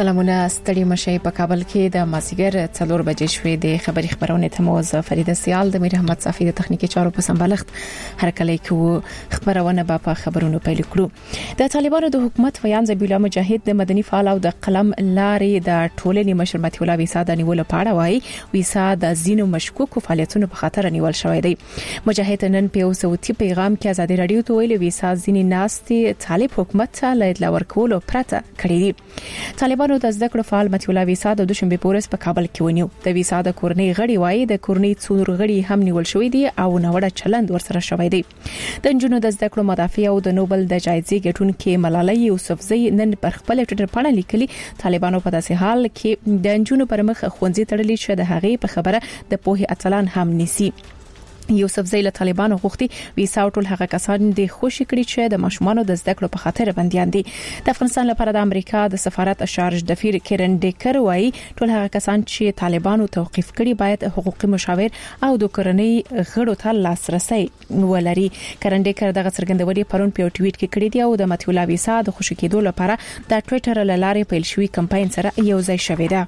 سلامونه ستړي مشي په کابل کې د مازیګر 4 بجې شوې د خبرونه ته موز فرید سیال د میر احمد صافی د تخنیکی چارو په سمبالښت هر کله کې خبرونه په خبرونو پیل کړو. د طالبانو د حکومت ویان زبیلا مجاهد د مدني فعال او د قلم لارې د ټولنې مشر متي الله ویسا د نیول پاړه وای ویسا د زینو مشکوک فعالیتونو په خاطر نیول شوی دی. مجاهد نن په اوسوتی پیغام کې ازادي رادیو ته ویلي ویسا زینی ناستي طالب حکومت ته لید لورکولو پرته کړی دی. طالبانو د زده کړو فعال متي الله ویسا د دوشنبه پورس په کابل کې ونیو. د ویسا د کورنۍ غړي وایي د کورنۍ څور غړي هم نیول شوی دي او نوړه چلند ورسره شوی دی. د جنونو د زده کړو مدافع او د نوبل د جایزې ګټونکو ملالۍ یوسفزۍ نن پر خپل ټوئیټر باندې لیکلي طالبانو په داسې حال کې د جنونو پر مخ خوندې تړلې چې د هغې په خبره د پوهې اتلان هم نسی. یوسفزۍ له طالبانو غوښتي ویسا ټول هغه کسان د خوشی کړي چې د ماشومانو د زده کړو په خاطر بنديان دي. د افغانستان لپاره د امریکا د سفارت شارج دفیر کیرن ډیکر وایي ټول هغه کسان چې طالبانو توقيف کړي باید حقوقي مشاور او د کورنۍ غړو ته لاسرسي ولري. کیرن ډیکر دغه څرګندونې پرون په ټویټ کې کړې دي او د متي الله ویسا د خوشی کېدو لپاره د ټوئیټر لارې پیل شوی کمپاین سره یو ځای شوی دی.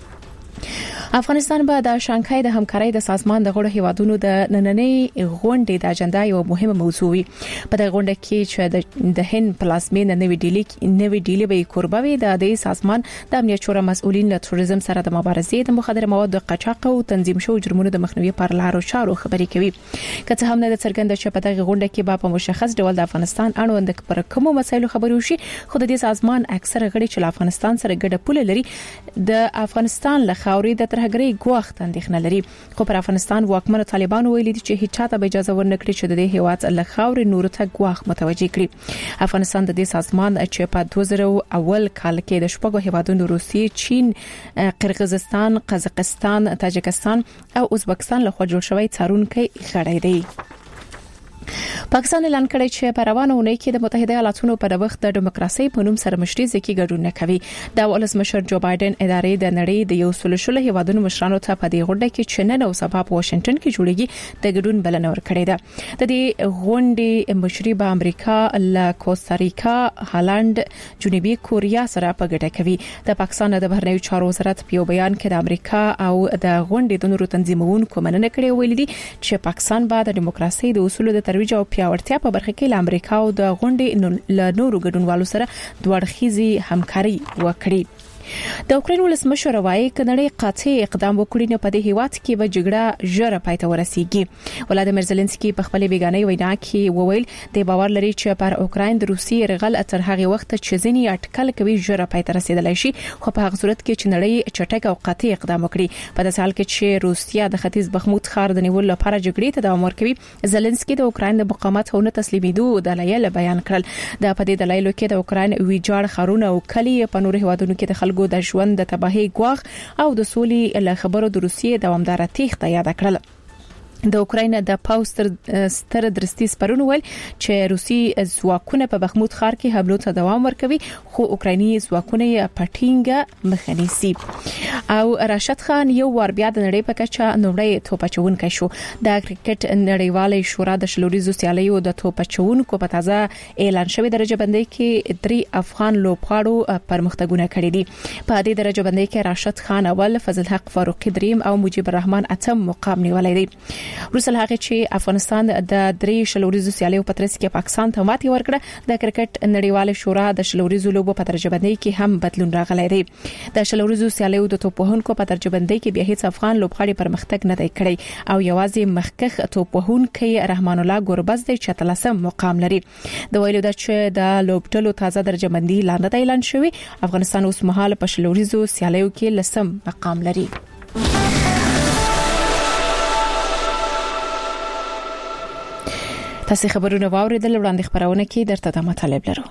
افغانستان به د شانګهای د همکارۍ د سازمان د غړو هیوادونو د نننۍ غونډې د اجنډا یو مهمه موضوع وي. په دغه غونډه کې چې د هند پلازمینه نوې ډیلی به کوربوي د دې سازمان د امنیت شورا مسؤلین له تروریزم سره د مبارزې د مخدر موادو قاچاق او تنظیم شوو جرمونو د مخنیوي پر لارو چارو خبرې کوي. کله هم د څرګند چې په دغه غونډه کې په مشخص ډول د افغانستان اړوند پر کومو مسایلو خبرې وشي خو د دې سازمان اکثره غړي چې له افغانستان سره ګډه پوله لري د افغانستان له خاورې د ترهګرۍ غوښت اندېښنه لري. خو پر افغانستان واکمن طالبانو ویلي دي چې هیڅ چاته به اجازه ورنکړي چې د دې هیواد له خاورې نور ته غوښ متوجي کړي. افغانستان د دې سازمان چې په 2001 کال کې د شپږو هیوادونو روسیې، چین، قرغیزستان، قزاقستان، تاجکستان او ازبکستان له خوا جوړ شوی څارونکي غړی دی. پاکستان اعلان کړی چې په روانه اونۍ کې د متحده ایالاتونو په وخت د دیموکراسي په نوم سره مشري ځکه ګډون نه کوي. د ولسمشر جو بایدن ادارې د نړۍ د یو سلشل هیوادونو مشرانو ته په دې غونډه کې چې نن او سبا په واشنگټن کې جوړیږي د ګډون بلنه ورکړې ده. د دې غونډې مشري به امریکا، له کوستاریکا، هالند، جنوبي کوریا سره په ګډه کوي. د پاکستان د بهرنیو چارو وزارت په یو بیان کې د امریکا او د غونډې د نورو تنظیمونکو مننه کړې ویلي دي چې پاکستان به د دیموکراسي د اصولو د ترویج او پیاوړتیا په برخه کې له امریکا او د غونډې له نورو ګډونوالو سره دوړخیزي همکاري وکړي. د اوکرين ولسمشر وایي کنړی قاطع اقدام وکړي نه په دې هیواد کې به جګړه ژر پای ته ورسیږي. ولادیمیر زيلنسکي په خپل بیانیه وینا کې وویل د باور لري چې پر اوکرين د روسي رغل تر هغه وخت چې ځینی اټکل کوي ژر پای ته رسیدلی شي خو په هغه صورت کې چې نړۍ چټک او قاطع اقدام وکړي. په داسې حال کې چې روسیا د ختیځ بخموت ښار د نیولو لپاره جګړې ته دوام ورکوي زيلنسکي د اوکرين د مقاومت او نه تسلیمېدو دلایل بیان کړل. د په دې دلایلو کې د اوکرين ویجاړ خارونه او کلی په نور هیوادونو کې د خلکو د ژوند د تباہي غواخ او د سولې له خبرو د روسیې دوامدار تېښته یاد کړل. د اوکرين د پاوستر ستر درستي سپرون ول چې روسي ځواکونه په بخموت ښار کې حملو ته دوام ورکوي خو اوکرایني ځواکونه پټینګه مخنیسي. او راشد خان یو ور بیا د نړۍ په کچه نوړی توپچونکو شو. د کرکټ نړیوالې شورا د شلوریزو سیالیو د توپچونکو په تازه اعلان شوی درجه بندۍ کې 3 افغان لوبغاړو پرمختګونه کړي دي. په دې درجه بندۍ کې راشد خان اول، فضل حق فاروقي دریم او مجيب الرحمن اتم مقام نیولای دی. روسل هغه چې افغانستان د 3 شلوریزو سیالیو په ترڅ کې پاکستان ته ماتې ورکړه د کرکټ نړیواله شورا د شلوریزو لوبو په درجه بندۍ کې هم بدلون راغلی دی. د شلوریزو سیالیو د توپوهونکو په درجه بندۍ کې بیا هیڅ افغان لوبغاړي پرمختګ نه دی کړی او یوازې مخکخ توپوهونکي رحمان الله ګوربز د 14 مقام لري. د ویلو د چې د لوبډلو تازه درجه بندي لاندې اعلان شوی. افغانستان اوس مهال په شلوریزو سیالیو کې 10 مقام لري. تاسو خبرونه واوریدل وړاندې خبرونه کې درته د مطالب لرو.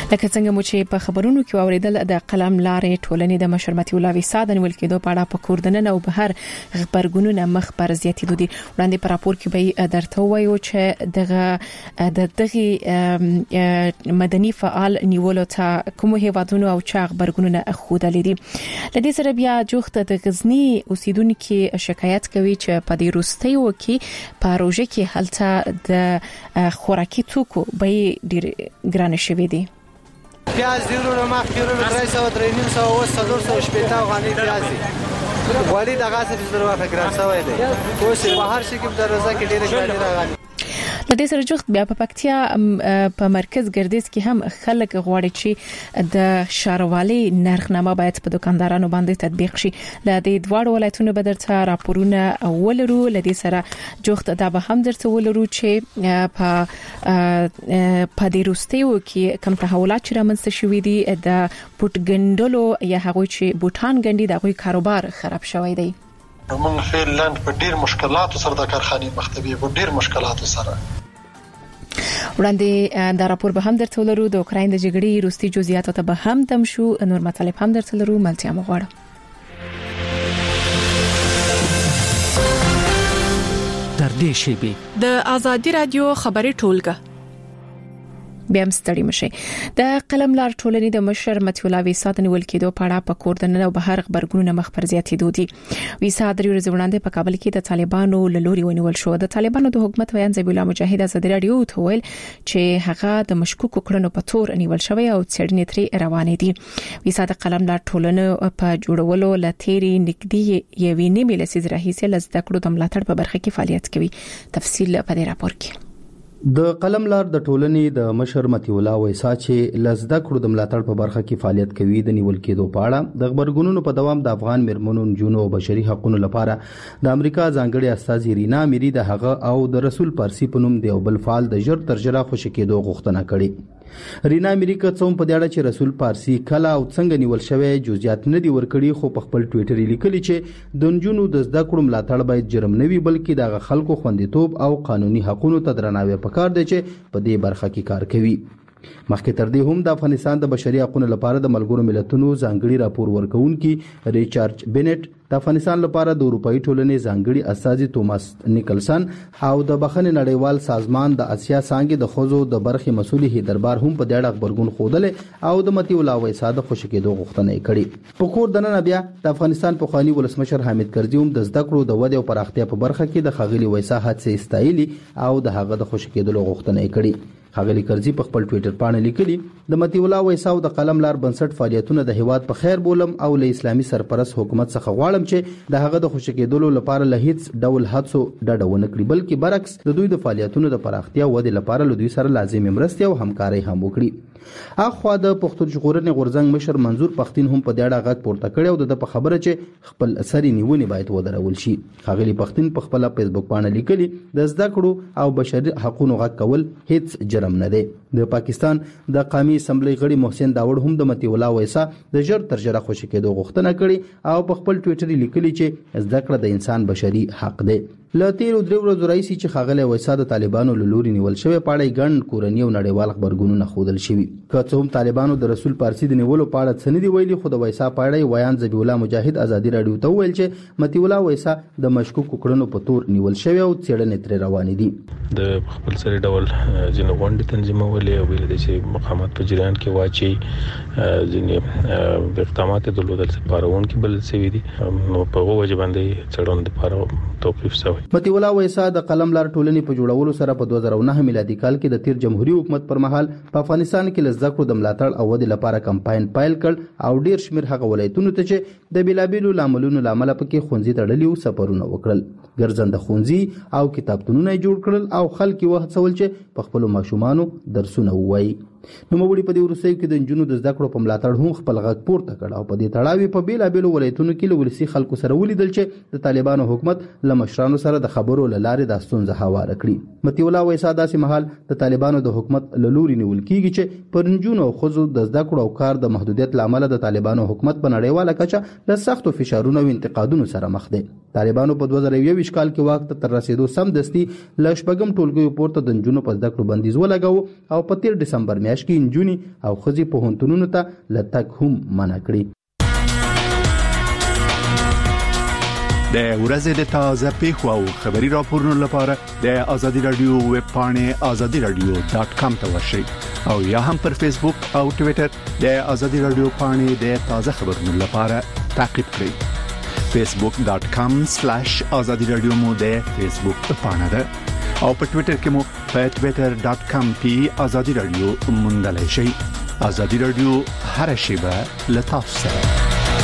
لکه څنګه مو چې په خبرونو کې اوریدل د قلم لارې ټولنې د مشر متي الله ویسا د نیول کېدو په اړه په کوردننه او بهر خبرګونونه مخ پر زیاتېدو دي. وړاندې په راپور کې به درته وایو چې دغه مدني فعال نیولو ته کوم هیوادونو او چا خبرګونونه خودلې دي. لدې سره بیا جوخت د غزنی اوسیدونکو شکایت کوي چې په دې روستیو کې په روزه کې هلته د خوراکي توکو به ډیر ګران شوي دي. پیاز دیرونه ما خیرونه 300 400 شپېته غانې پیاز دي. وړي دغه څه د ضرورت ګران شوی دی. اوس په هر شي کې د روزه کې ډېر ګران راغلي. لدې سره جوخت بیا په پکتیا په مرکز ګردیز کې هم خلک غواړي چې د شاروالي نرخنامه باید په دکاندارانو باندې تطبیق شي. لدې دواړو ولایتونو به درته راپورونه ولرو. لدې سره جوخت دا به هم درته ولرو چې په دې روستیو کې کوم تحولات چې رامنځته شوي دي د بوت ګندلو یا هغوی چې بوتان ګندي د هغوی کاروبار خراب شوی دی. موږ فعلاً په ډیر مشکلاتو سره د کارخانې مختبي په ډیر مشکلاتو سره. وړاندې دا راپور به هم درته ولرو. د اوکراین د جګړې روستي جزئیات ته به هم تم شو. نور مطالب هم درته ولرو. ملتیا مغواړم. تر دې شی د ازادي رادیو خبري ټولګه بیا مستړی مشي. د قلم لار ټولنې د مشر متي الله ویسا د نیول کېدو په اړه په کوردننه او بهر خبرګونونه مخ پر زیاتېدو دي. ویسا د ورځ وړاندې په کابل کې د طالبانو لوري ونیول شو. د طالبانو د حکومت ویان ذبیح الله مجاهد ازادي رادیو ته ویل چې هغه د مشکوک کړنو په تور نیول شوی او څېړنې ترې روانې دي. ویسا د قلم لار ټولنې په جوړولو لتيري نګدي یوې نیمه لسیز راهیسه لزده کړو د ملاتړ په برخه کې فعالیت کوي. تفصیل په دې راپور کې. د قلم لار د ټولنې د مشر متي الله ویسا چې لزده کړو د ملاتړ په برخه کې فعالیت کوي د نیول کېدو په اړه د خبرګونونو په دوام د افغان مرمنو جنو او بشري حقوقو لپاره د امریکا ځانګړي استاذ رینا میری د هغه او د رسول پارسی په نوم دی او بل فعال د جر ترجره خوشی کېدو غوښتنه کړې. رینا میری کوم په دې اړه چې رسول پارسی کله او څنګه نیول شوی جزئیات نه دی ورکړي خو په خپل ټوئیټر لیکلي چې د جنونو د زده کړو ملاتړ باید جرم نه وي بلکې د خلکو خوندیتوب او قانوني حقوقو ته درناوی پکار دی چې په دې برخه کې کار کوي. مخکې تر دې هم د افغانستان د بشري حقوقو لپاره د ملګرو ملتونو ځانګړي راپور ورکونکي ریچارډ بینټ د افغانستان لپاره د اروپאי ټولنې ځانګړي استاذ توماس نیکلسن او د بخښنې نړیوال سازمان د اسیا څنګه د خوځو د برخې مسولي هیدربار هم په دې اړه خبرګون خوده او د متي الله ویسا د خوشی کېدو غوښتنه کړې. په کور دننه بیا د افغانستان په خواني ولسمشر حامد کرزي هم د زده کړو د ودې او پراختیا په برخه کې د خغلی ویسا هڅې استایلی او د هغه د خوشی کېدو غوښتنه کړې. خغلی کرزي په خپل ټوئیټر باندې لیکلي د متي الله ویسا او د قلم لار بنسټ فعالیتونه د هیواد په خیر بولم او له اسلامي سرپرست حکومت څخه غواړم چې د هغه د خوشی کېدلو لپاره له هیڅ ډول هڅو ډډه ونه کړي بلکې برعکس د دوی د فعالیتونو د پراختیا او د لپاره له دوی سره لازمي مرستې او همکاري هم وکړي. اخوا د پښتون ژغورنې غورځنګ مشر منظور پښتين هم په دې اړه غږ پورته کړی او د خبره چې خپل سری نیونی باید ودرول شي. خغلی پښتين په خپل فیسبوک باندې لیکلي د زده کړو او بشري حقوقو غږ کول هیڅ جرم نه دی. د پاکستان د قومي اسمبلی غړي محسن داوود هم د متي الله ویسا د جر ترجره خوشی کېدو غوښتنه کړې او په خپل ټوئیټر لیکلي چې زده کړه د انسان بشري حق دی. لاتیر درې ورځې راځي چې خغلی ویسا د طالبانو لوري نیول شوی پاړی ګڼ کورنی او نړیوال خبرګونونه خودل شوی. که څه هم طالبانو د رسول پارسی د نیولو په اړه څه نه دی ویلي خو د ویسا پاړی ویان ذبیح الله مجاهد ازادي رادیو ته ویل چې متي الله ویسا د مشکوک کړنو په تور نیول شوی او څېړنې ترې روانې دي. د خپل سره ډول ځینې غونډې تنظیمولې او ویل چې مقامات په جریان کې واچي ځینې اقدامات درلودل سپارون کې بل سوي دي په وجه باندې څېړنې لپاره توقيف شوی. متي الله ویسا د قلم لار ټولنې په جوړولو سره په 2009 میلادي کال کې د تیر جمهوریت حکومت پر مهال په افغانستان کې لزده کړو د ملاتړ او ودې لپاره کمپاین پایل کړ او ډیر شمیر هغه ولایتونو ته چې د بیلابیلو لاملونو لامل پکې خونځي تړلي او سفرونه وکړل. ګرځنده خونځي او کتابتونونه جوړ کړل او خلک وهڅول چې په خپل ماشومانو درسونه ووایي. نو موږ په دې ورسېو کې د جنونو د زده کړو په ملاتړ هم خپل غږ پورته کړ او په دې تړاوي په بیلابیلو ولایتونو کې له ولسی خلکو سره ولیدل چې د طالبانو حکومت له مشرانو سره د خبرو لارې د ستونزې هواره کړي. متي الله ویسا داسې مهال د طالبانو د حکومت له لوري نیول کیږي چې پر جنونو او خزو د زده کړو او کار د محدودیت لامل د طالبانو حکومت په نړیواله کچه له سختو فشارونو او انتقادونو سره مخ دی. طالبانو په 2021 کال کې واک ته تر رسیدو سم دستي ل شپږم ټولګیو پورته د نجونو په زده کړو بندیز ولګاوه او په 13 دسمبر میاشت کې نجونې او ښځې پوهنتونونو ته له تګ هم منع کړي. د ورځې د تازه پیښو او خبري راپورونو لپاره د ازادي رادیو ویب پاڼې azadiradio.com ته ورشئ او یا هم پر فیسبوک او ټوئیټر د ازادي رادیو پاڼې د تازه خبرونو لپاره تعقیب کړئ. facebook.com/azadiradio مو د فیسبوک پاڼه ده او په ټوئیټر کې مو په twitter.com/azadiradio موندلای شئ. ازادي رادیو هر شیبه له تاسو سره.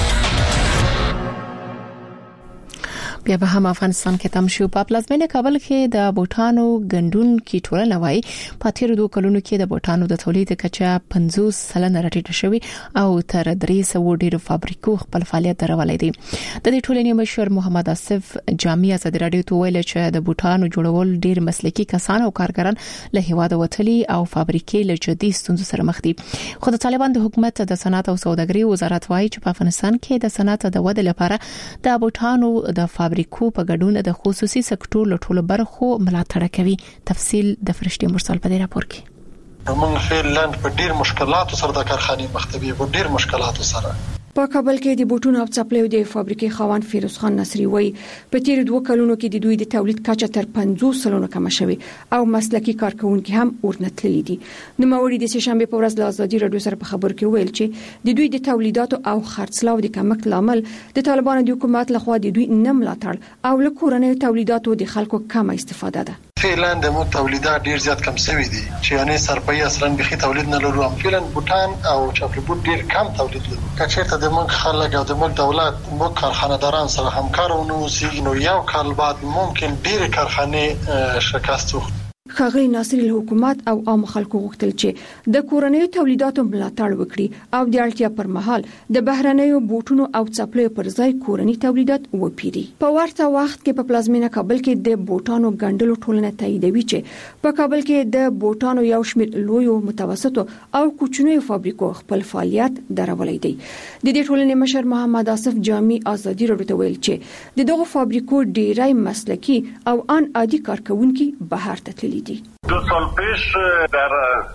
بیا به هم افغانستان کې تم شو په پلازمینه کابل کې د بوټانو ګندون کې ټولنه وای په تیر 2 کلونو کې د بوټانو د تولید کچه 50% راټیټه شوې او تر 300 ډیرو فابریکو خپل فعالیت درولې دي. د دې ټولنې مشر محمد آصف جامع ازادي رادیو ته ویل چې د بوټانو جوړول ډیر مسلکي کسان او کارګران له هیواد وتلي او فابریکې له جدي ستونزو سره مخ دي. خو د طالبان د حکومت د صنعت او سوداګرۍ وزارت وایي چې په افغانستان کې د صنعت د وده لپاره د بوټانو د فابریکو په ګډون د خصوصي سکتور له ټولو برخو ملاتړ کوي. تفصیل د فرشتي مرسل په دې راپور کې. موږ فعلاً په ډیر مشکلاتو سره د کارخانې مختبي په ډیر مشکلاتو سره په کابل کې د بوټونو او څپلیو د فابریکې خاوند فیروز خان نصری وایي په تیر 2 کلونو کې د دوی د تولید کچه تر 50% کم شوې او مسلکي کارکونکو هم ورنتللي دي. نو موري د شنبه په ورځ له ازادي رادیو سره په خبر کې ویل چې د دوی د تولیداتو او خرڅلاو د کمښت لامل د طالبانو د حکومت لخوا د دوی نه ملاتړ او له کورنۍ تولیداتو د خلکو کم استفاده ده. فعلاً د مو تولیدات ډیر زیات کم شوي دي چې یعنی سرپایه اصلا بخي تولید نه لرو. فعلاً بوټان او چاپلې بوټ ډیر کم تولید لرو. کچېرته د موږ خلک او د موږ دولت موږ کارخانه‌داران سره همکارونه اوسي نو یو کال بعد ممکن ډیر کارخانه شکست وخوري. ښاغلي ناصري له حکومت او عام خلکو غوښتل چې د کورنۍ تولیداتو ملاتړ وکړي او د اړتیا پر مهال د بهرنیو بوټونو او څپلیو پر ځای کورنۍ تولیدات وپیري. په ورته وخت کې په پلازمینه کابل کې د بوټانو ګڼډلو ټولنه تاییدوي چې په کابل کې د بوټانو یو شمېر لویو متوسطو او کوچنیو فابریکو خپل فعالیت درولې دي. د دې ټولنې مشر محمد آصف جامع ازادي رادیو ته ویل چې د دغه فابریکو ډیری مسلکي او ان عادي کارکونکو بهر ته تللي دي. 2 سال پیش در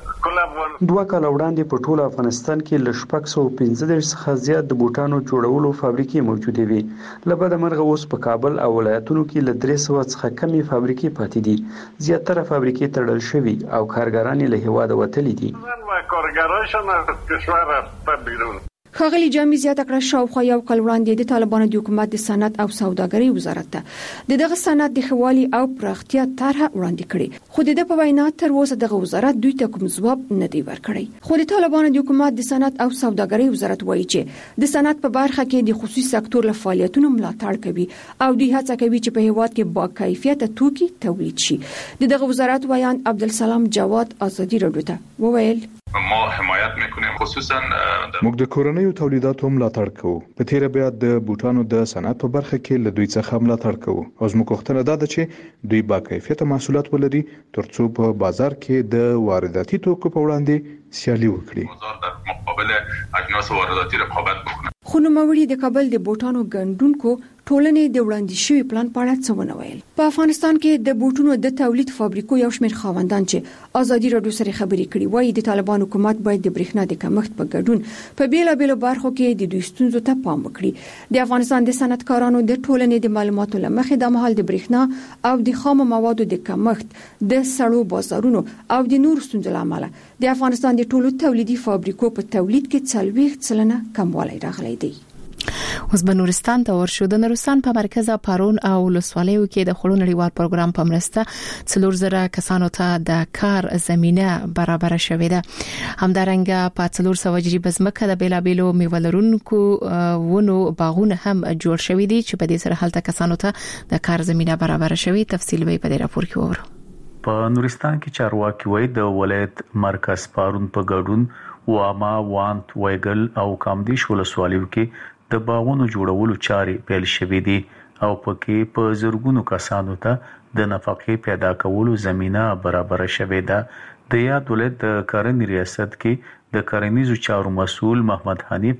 2 کال وړاندې په ټول افغانستان کې ل 615 څخه زیات د بوټانو جوړولو فابریکې موجوده وي. لبد مرغه اوس په کابل او ولایتونو کې ل 300 څخه کمې فابریکې پاتې دي. زیاتره فابریکې تړل شوي او کارګران له هیواد وتلي دي. کارګران از کشور رفته بیرون. ښاغلي جامع زیاته کړه شاوخوا یو کال وړاندې د طالبانو د حکومت د صنعت او سوداګرۍ وزارت ته دغه صنعت د خوالي او پراختیا طرحه وړاندې کړې خو د په وینا تر اوسه دغه وزارت دوی ته کوم ځواب نه دی ورکړی. خو د طالبانو د حکومت د صنعت او سوداګرۍ وزارت وایي چې د صنعت په برخه کې د خصوصي سکتور له فعالیتونو ملاتړ کوي او دوی هڅه کوي چې په هیواد کې با کیفیت توکي تولید شي. دغه وزارت وایي عبدالسلام جواد ازادي رادیو ته وویل ما حمایت میکنیم خصوصا موږ د کورنیو تولیداتو ملاتړ کوو. په تیر بیا د بوټانو د صنعت په برخه کې له دوی څخه ملاتړ کوو او زموږ غوښتنه ده چې دوی با کیفیت محصولات ولري ترڅو په بازار کې د وارداتي توکو په وړاندې سیالي وکړي. بازار در مقابل اجناس وارداتي رقابت وکړي. خو نوموړي د کابل د بوټانو ګڼډونکو ټولنې د وړاندې شوی پلان په اړه څه ونه ویل. په افغانستان کې د بوټونو د تولید فابریکو یو شمېر خاوندان چې ازادي رادیو سره خبرې کړې وایي د طالبان حکومت باید د برېښنا د کمښت په ګډون په بیلابېلو برخو کې د دوی ستونزو ته پام وکړي. د افغانستان د صنعتکارانو د ټولنې د معلوماتو لمخې د مهال د برېښنا او د خام موادو د کمښت د سړو بازارونو او د نور ستونزو لامل د افغانستان د ټولو تولیدي فابریکو په تولید کې 40% کموالی راغلی دی. اوس به نورستان ته ورشو. د نورستان په مرکز پارون او لسوالیو کې د خړو نړیوال پروګرام په مرسته 4000 کسانو ته د کار زمينه برابر شوې ده. همدارنګه په 400 جریب ځمکه د بیلابېلو میوهلرونکو ونو باغونه هم جوړ شوې دي چې په دې سره هلته کسانو ته د کار زمينه برابر شوې. تفصیل به په دې راپور کې وورو. په نورستان کې چارواکي وایي د ولایت مرکز پارون په ګډون واما وانت ویګل او کامدیش ولسوالیو کې د باغونو جوړولو چارې پیل شوې دي او پکې په زرګونو کسانو ته د نفقې پیدا کولو زمينه برابر شوې ده. د یاد ولایت د کرنې ریاست کې د کرنیزو چارو مسؤل محمد حنیف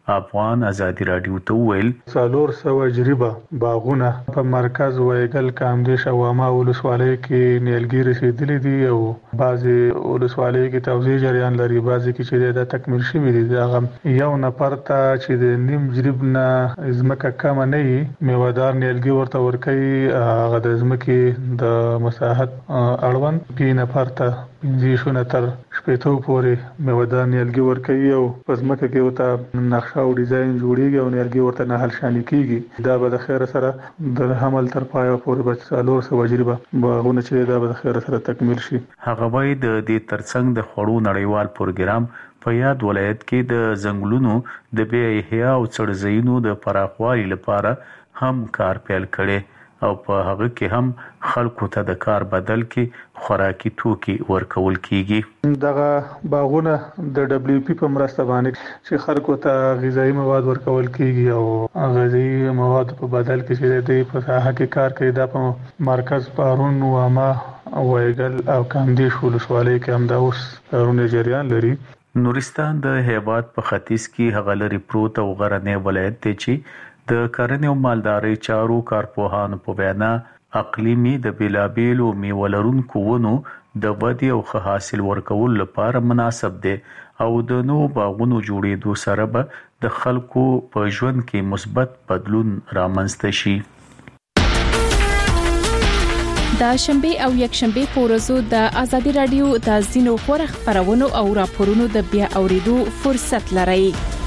افغان ازادي رادیو ته ویل 400 جریبه باغونه په مرکز وایګل کامدیش او عامه ولسوالۍ کې نیلګي رسیدلې دي او بعضي ولسوالۍ کې توزیع جریان لري، بعضي کې چې دا تکمیل شوی دي. هغه یو نفر ته چې د نیم جریب نه ځمکه کم نه وي میوادار نیلګي ورته ورکوي، هغه د ځمکې د مساحت اړوند کې نفر ته 15 تر 18 پورې میوادار نیلګي ورکوي او په ځمکه کې وته نقشه او ډیزاین جوړیږي او نیلګي ورته نه حل شامل کیږي. دا به د خیر سره د حمل تر پایه پورې به 400 جریبه باغونه چې دا به د خیر سره تکمیل شي. هغه وایي د دې ترڅنګ د خړو نړیوال پروګرام په یاد ولایت کې د ځنګلونو د بیا احیا او څړځایونو د پراخوالي لپاره هم کار پیل کړي او په هغه کې هم خلکو ته د کار بدل کې خوراکي توکي ورکول کیږي. دغه باغونه د دبليو پی په مرسته باندې چې خلکو ته غذایی مواد ورکول کیږي او غذایی مواد په بدل کې چې د په ساحه کې کار کوي. دا په مرکز پارون و عامه وایګل او کامدیش ولسوالۍ کې هم دا اوس کارونه جریان لري. نورستان د هیواد په ختیځ کې هغه لري پروت او غرنی ولایت دی چې د کرنې او مالدارۍ چارو کارپوهانو په وینا اقلیمي د بیلابیلو میوه ونو د ودې او ښه حاصل ورکولو لپاره مناسب دی او د نوو باغونو جوړېدو سره به د خلکو په ژوند کې مثبت بدلون رامنځته شي. د شنبه او یکشنبه په ورځو د ازادي رادیو د زینو خبرونه خبرونو او راپورونو د بیا اوریدو فرصت لرئ.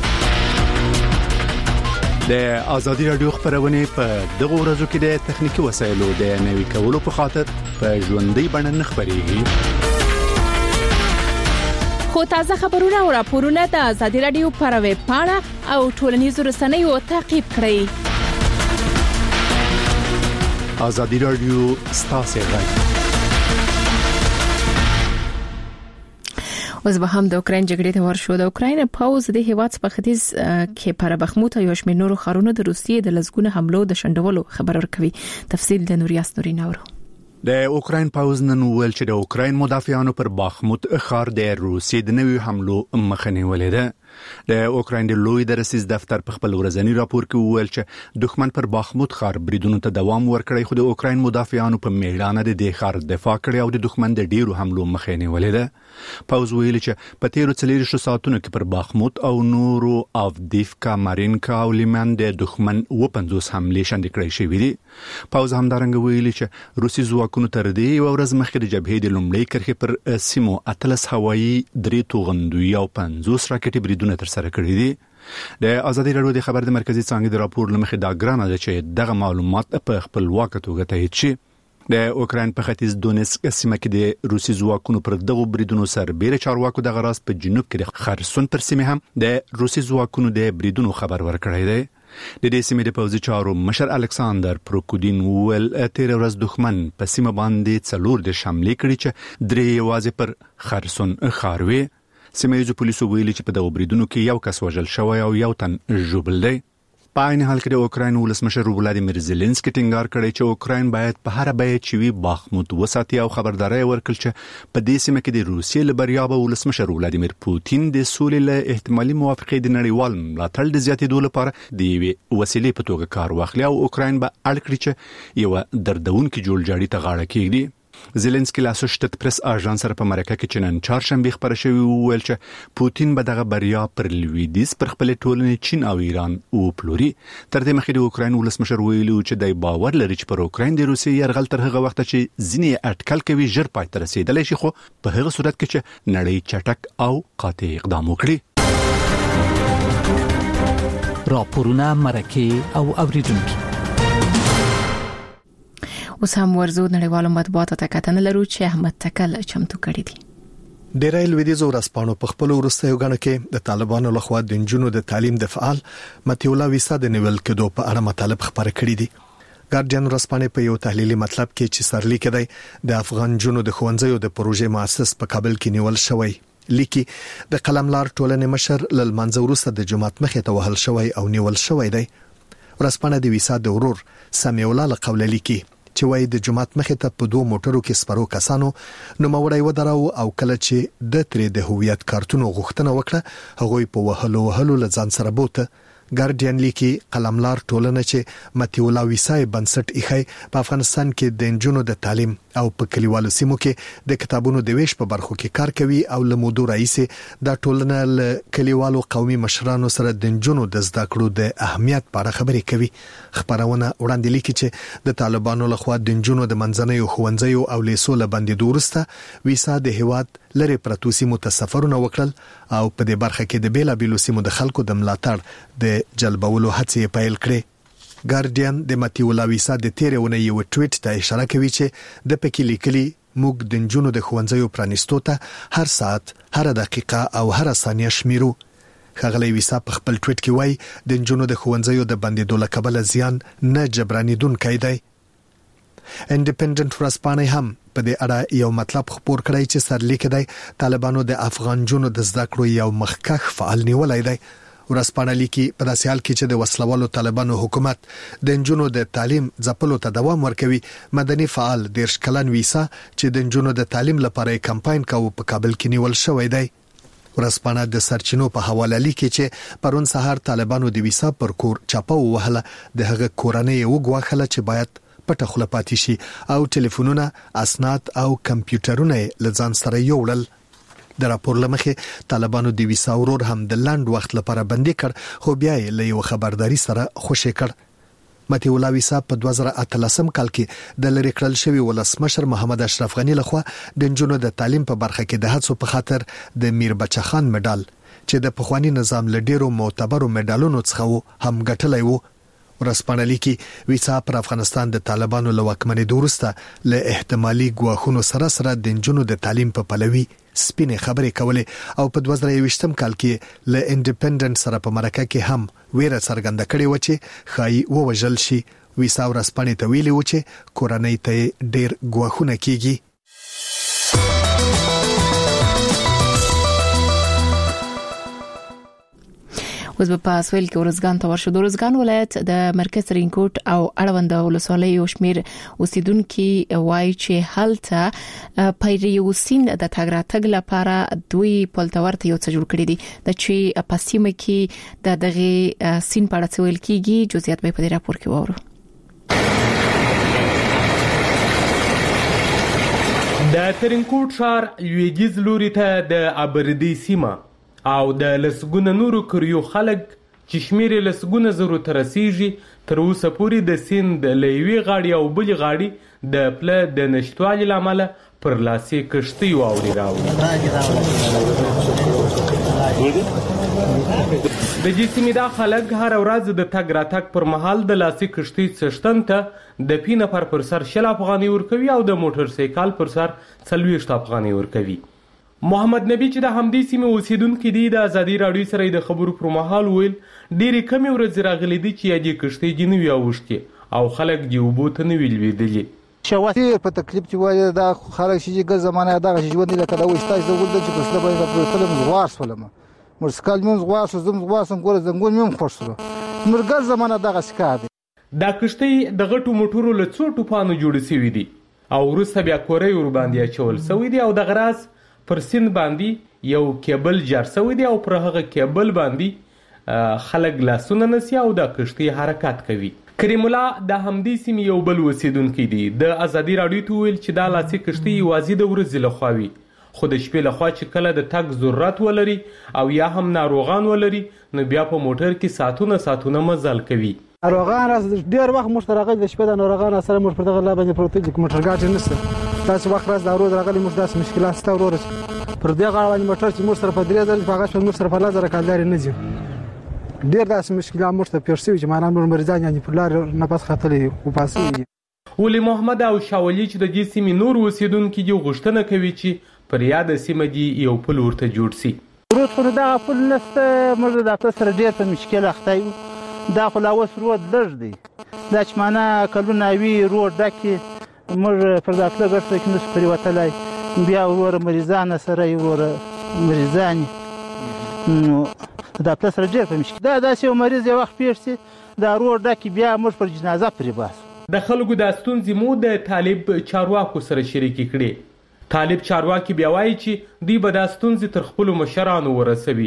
د ازادي رادیو خبرونه په دغه ورځو کې د تخنیکی وسایلو د نوي کولو په خاطر په ژوندۍ بڼه نه خبريږي. خو تازه خبرونه او راپورونه د ازادي رادیو پر ویب پاڼه او ټولنیزو رسنیو تعقیب کړئ. ازادي رادیو ستاسو غږ. اوس به هم د اوکرين جګړې ته ورشو. د اوکرين پاوز د هیواد په ختیځ کې پر بخموت او شمیر نورو خارونو د روسیې د لزګونه حملو د شندولو خبر ورکوي. تفصیل د نوریاس نوري نورو. د اوکرين پاوز نن ویل چې د اوکرين مدافعانو پر بخموت خار د روسیې د نوي حملو مخه نیولې ده. د اوکرين د لوی درسیز دفتر په خپل ورځنی راپور کې ویل چې دښمن پر بخموت خار بریدونو ته دوام ورکړی، خو د اوکرين مدافعانو په میړانه د دې خار دفاع کړې او د دښمن د ډیرو حملو مخه نیولې ده. پاوز ویل چې په تیرو 40 ساعتونو کې پر بخموت او نورو افدیفکا، مارینکا او لیمان د دښمن 50 حملې شاندې کړې شوې دي. پاوز همدارنګه ویل چې روسي ځواکونو تر دې یو ورځ مخکې د جبهې د لومړۍ کرښې پر سیمو 13 هوایي 3 توغندوی او 50 راکټي بریدونه تر سره کړی دي. د ازادي رادیو د خبر د مرکزی څنګه د راپور لمخې دا ګرانه ده چې دغه معلومات په خپلواک توګه تایید شي. د اوکرين په ختیځ دونیسک سیمه کې د روسي ځواکونو پر دغه بریدونو سربېره چارواکو د غراس په جنوب کې د خرسون پر سیمه هم د روسي ځواکونو د بریدونو خبر ورکړی دی. د دې سیمې د پوځي چارو مشر الکساندر پروکودین ویل تیر ورځ دښمن په سیمه باندې 4 د شاملې کړي چې درې واځي پر خرسون خاروي. سیمه پولیسو ویلي چې په دغه بریدونو کې یو کس وژل شوی او یو تن ژوبل دی. په عین حال کې د اوکرين ولسمشر ولادیمیر زيلنسکي ټینګار کړی چې اوکرين باید په هر بیه چوي بخموت وساتي او خبرداري ورکړي چې په دې سیمه کې د روسیې لبریا به ولسمشر ولادیمیر پوتین د سولې له احتمالي موافقې د نړیوال ملاتړ د زیاتېدو لپاره د یوې وسیلې په توګه کار واخلي او اوکرين به اړ کړي چې یو دردونکو جوړجاړي ته غاړه کېږدي. زيلنسکي له اسوشیټډ پریس اژانس سره په مرکه کې چې نن چهارشنبه خبره شوې ویل چې پوتین به دغه بریا پر لویدیز پر خپل ټولنې چین او ایران او پلوري. تر دې مخکې د اوکرين ولسمشر ویلو چې د باور لري چې پر اوکرين د روسي يرغل تر هغه وخت چې ځینې اټکل کوي ژر پای ته رسیدلی شي، خو په هغه صورت کې چې نړۍ چټک او قاطع اقدام وکړي. راپورونه مرکه او اوریدونکو اوس هم ورزو نړیوالو مطبوعاتو ته کتنه لرو چې احمد تکل چمتو کړی دی. ډیری لویدیځو ورځپاڼو په خپل وروستیو غاڼه کې د طالبانو لخوا د جنونو د تعلیم د فعال متیولا ویسا د نیول کېدو په اړه مطالب خبره کړې دي. ګارډین ورځپاڼه په یو تحلیلي مطلب کې چې سرلی کړي د افغان جنونو د خوندزیو د پروژې مؤسس په کابل کې نیول شوی لیکي د قلملار ټولنې مشر للمنځ وروسته د جماعت مخې ته وهل شوی او نیول شوی دی. ورځپاڼه د ویسا د ورور سمیولا له قوله لیکي چې وای د جماعت مخې ته په 2 موټرو کې سپرو کسانو نوموړی ودراو او کله چې د ترې د هویت کارتونو غوښتنه وکړه هغوی په وهلو لزان سره بوته. ګارډین لیکي قلملار ټولنه چې متیولا ویسای بنسټ ایخی په افغانستان کې د انجونو د تعلیم او په کلیوالو سیمو کې د کتابونو د ویش په برخو کې کار کوي او لمودو رئیس د ټولنه ل کلیوالو قومي مشرانو سره د انجونو د زده کړو د اهمیت په اړه خبرې کوي. خبرونه وړاندې لیکي چې د طالبانو لخوا د انجونو د منځنیو ښوونځیو او لیسو له بندیدو وروسته ویسا د هیواد لری پرتو سیمو ته سفرونه وکړل او په دې برخه کې د بیلابیلو سیمو د خلکو د ملاتړ د جلبولو هڅې پیل کړې. ګارډین د متیولا ویسا د تیرونه یو ټویټ ته اشاره کوي چې د پکې لیکلي موږ د انجونو د ښوونځیو پرانیستو ته هر ساعت هر دقیقه او هر ثانیه شمیرو. خغلی ویسا په خپل ټویټ کې وایي د انجونو د ښوونځیو د بندیدو له کبله زیان نه جبرانیدونکی دی. انډیپندنت ورځپاڼې هم په دې اړه یو مطلب خبر کړی چې سرلیک دی طالبانو د افغان جنونو د زده کړو یو مخکخ فعال نیولای دی. ورځپاڼه لیکي په داسې حال کې چې د وسلوالو طالبانو حکومت د انجونو د تعلیم ځپلو ته دوام ورکوي، مدني فعال دیرش کلن ویسا چې د انجونو د تعلیم لپاره کمپاین کاوه په کابل کې نیول شوی دی. ورځپاڼه د سرچینو په حواله لیکي چې پرون سهار طالبانو د ویسا پر کور چاپه وهله، د هغه کورنۍ وګواخله چې باید پټه خوله پاتې شي او ټلیفونونه، اسناد او کمپیوټرونه لزان سره یوړل. د راپور لمخې طالبانو د ویسا ورور هم د لاند وخت لپاره بندي کړ، خو بیا یې له یو خبرداري سره خوشی کړ. متیولا ویسا په 2013 کال کې د لری کړل شوی ولسمشر محمد اشرف غنی لخوا د انجونو د تعلیم په برخه کې د هڅو په خاطر د میر بچا خان مډال چې د پخوانی نظام لډیرو معتبرو مډالونو څخه هم ګټلای وو. ورځپاڼه لیکي ویسا پر افغانستان د طالبانو له واکمنۍ وروسته له احتمالي ګواښونو سره د انجونو د تعلیم په پلوي سپینې خبرې کولې او په 2020 کال کې له انډیپندنت سره په مرکه کې هم ویره څرګنده کړې و چې خای ووجل شي. ویسا ورځپاڼې ته ویلي و چې کورنۍ ته ډېر ګواښونه کیږي. اوس په پاسویل کې ورزګان ته ورشو. د ورزګان ولایت د مرکز رینکوټ او اړوند ولسوالۍ یو شمیر اوسیدونکو وایي چې هلته پیریوسین د تګ راتګ لپاره دوی پلتورته یو څه جوړ کړی دي د چې په سیمه کې د دغه سین په اړه څه ویل کیږي. جزئیات به په دې راپور کې وورو. د ترینکوټ ښار لویدیځ لوري ته د ابردي سیمه او د لسګونه نورو کریو خلک چې شمیر لسګونه زرو تر رسیږي تر اوسه پورې د سیند لوی غاړي او بل غاړي د پله د نشټوالي لامل پر لاسي کشتي واوري راوړي. د جسمي دا خلک هر ورځ د تګ راتګ پر مهال د لاسي کشتي څشتن ته د پی نفر پر سر 60 افغاني ورکوي او د موټر سایکل پر سر 40 افغاني ورکوي. محمد نبی چې د همدې سیمې اوسیدونکو دی د ازادي رادیو سره د خبرو پر مهال ویل ډېری کمی ورځ راغلي دي چې یادې کشتۍ جنوي اوښتي او خلک دی وبوت نه ویل ویدلی شواهد په تکلیف چې وایي دا خلک چې ګر زمانه دا ژوند لکه دا وستای زه ولد چې په سبا په تلم زوار سولم مرسکال مون زوار زم زوار سم ګور زنګون مم خوشره مرګ زمانه دا غسکا دي. دا کشتۍ د غټو موټرو له څو ټوپانو جوړ شوی دي او وروسته بیا کورې ور باندې چول شوی دي او د غراز پر سین باندې یو کیبل جار شوی دی او پر هغه کیبل باندې خلک لاسونه نسی او د کشتۍ حرکت کوي. کریم الله د همدې سیمې یو بل اوسیدونکو دی د ازادي رادیو ته ویل چې دا لاسي کشتۍ یوازې د ورځې لخوا وي، خو د شپې لخوا چې کله د تګ ضرورت ولري او یا هم ناروغان ولري نو بیا په موټر کې ساتونه مزل کوي. ناروغان راز ډیر وخت مشترکه د شپې د ناروغان سره مر پر دغه لابه پروتې د موټر ګاډي نشته تاسو وخت راز دارو درغلي موږ داس مشکلات ستا ورور پر دې غاړه موټر چې موږ سره په 3000 په هغه موږ سره په لازر کانداري نه ځي ډیر داس مشکلات موږ ته پیښ شوی چې معنا نور مریضان یعنی په لار نه پس خطلې او پاسي. ولی محمد او شاولی چې د دې سیمې نور اوسیدونکو یو غوښتنه کوي چې پر یاد سیمه دی یو پل ورته جوړ شي. روت خو دا پل نسته موږ د تاسو سره ډیر په مشکل اخته یو دا خو لا وس روت لږ دی دا چې معنا کلونه وی روت ډکه موږ پر داخله ګرځي کې نس پرې وتلای بیا ورور مریضان سره ورور مریضان نو دا تاسو ډیر په مشکل دا یو مریض یو وخت پیښ شي دا روت ډکه بیا موږ پر جنازه پرې باس. د خلکو د ستونزې مو د طالب چارواکو سره شریکې کړې. طالب چارواکي بیا وایي چې دوی به دا ستونزې تر خپلو مشرانو ورسوي.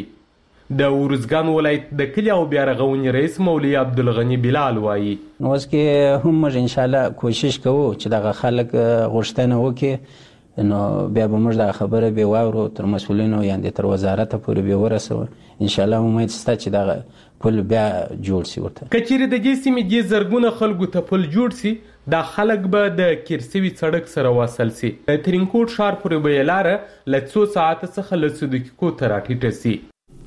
د ارزګان ولایت د کلي او بیا رغونې رئیس مولوي عبدالغني بلال وایي اوس کې هم موږ انشاءالله کوشش کوو چې دغه خلک غوښتنه وکړي نو بیا به موږ دغه خبره بیا واورو تر مسؤلینو یعنې تر وزارته پورې بیا ورسوو. انشاءالله امید شته چې دغه پل بیا جوړ شي ورته. که چیرې د دې سیمې دې زرګونه خلکو ته پل جوړ شي دا خلک به د کیرسوي سړک سره وصل شي. د ترینکوټ ښار پورې به یې لاره له څو ساعته څخه لسو دقیقو ته راټیټه شي.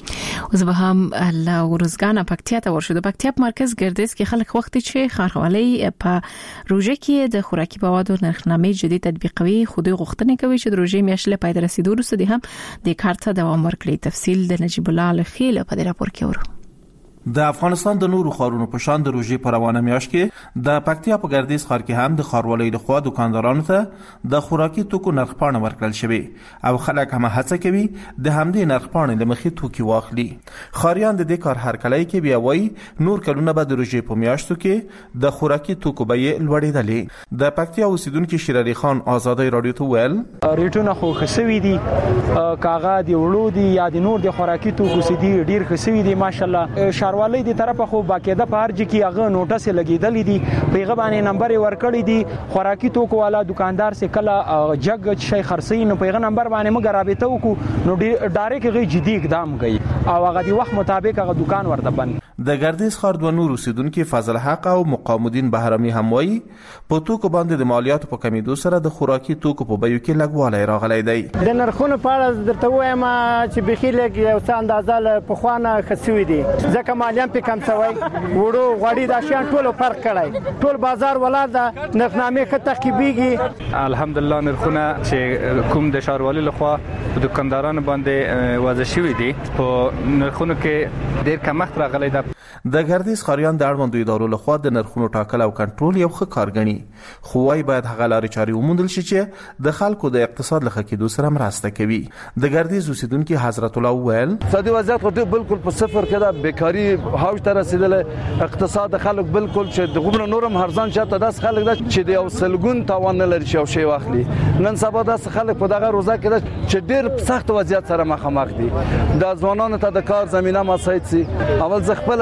اوس به هم له ورزګان پکتیا ته ورشو. د پکتیا په مرکز ګردیز کې خلک وخت چې خارخوالي په روژه کې د خوراکي موادو نرخنامې جدي تطبیقوي. خو دوی غوښتنه کوي چې د روژې میاشتې له پای ته رسیدو وروسته هم د کار ته دوام ورکړي. تفصیل د نجیب الله لخیل په دې راپور کې ورو. د افغانستان د نورو ښارونو په شان د روژې په روانه میاشت کې د پکتیا په ګردیز ښار کې هم د ښاروالۍ لخوا دکاندارانو ته د خوراکي توکو نرخپاڼه ورکړل شوې او خلک هم هڅه کوي د همدې نرخپاڼې له مخې توکي واخلي. ښاریان د دې کار هرکلی کې بیا وایي نور کلونه به د روژې په میاشتو کې د خوراکي توکو بیې لوړېدلې. د پکتیا اوسیدونکي شیر علي خان آزادۍ راډیو ته ویل ریټونه خو ښه سوي دي، کاغه د وړو دي یا د نور د خوراکي توکو سي دي ډیر ښه سوي دي ماشاءالله. ښاروالۍ دی طرفه خو باقاعده په هر ځای کې هغه نوټس لګیدلې دي، پیغه باندې نمبر ورکړی دي. خوراکي توکو والا دکاندار سه کله جګ شي خرڅي نو پیغه نمبر باندې موږ رابطه وکړو نو ډایرکټ غي جدي اقدام کوي او هغه د وخت مطابق هغه دکان ورته بند. د ګردیز ښار دوه نور اوسیدونکي فضل حق او مقام الدین بهرامي هم وایي په توکو باندې د مالیاتو په کمیدو سره د خوراکي توکو په بیو کې لږوالی راغلی دی. د نرخونو په اړه درته وایم چې بخي لګ یو څه اندازه له پخوانه خسوي دي ځکه مالیات په کم شوی وړو غوړي د شان ټولو فرق کړی ټول بازار ولاد نرخنامې ښه تعقیبېږي. الحمدلله نرخونه چې کوم د ښاروالۍ لخوا په دکاندارانو باندې وضع شوي دي په نرخونو کې ډېر کمښت راغلی ده. د ګردیز ښاریان د اړوندو ادارو لخوا د نرخونو ټاکل او کنټرول یو ښه کار ګڼي، خو وايي باید هغه لارې چارې وموندل شي چې د خلکو د اقتصاد له ښه کېدو سره مرسته کوي. د ګردیز اوسیدونکي حضرت الله وویل اقتصادي وضعیت خو بالکل په صفر کې ده، بیکاري هاوش ته رسیدلې، اقتصاد خلک بالکل چې د غوړو نورم هرزان شته داس خلک ده چې د یو سلګون توان نه لري چې شی واخلي. نن سبا داس خلک په دغه روزه کې ده چې ډېر سخت وضعیت سره مخامخ دي. د ځوانانو ته د کار زمينه مساعد سي. اول ز خپل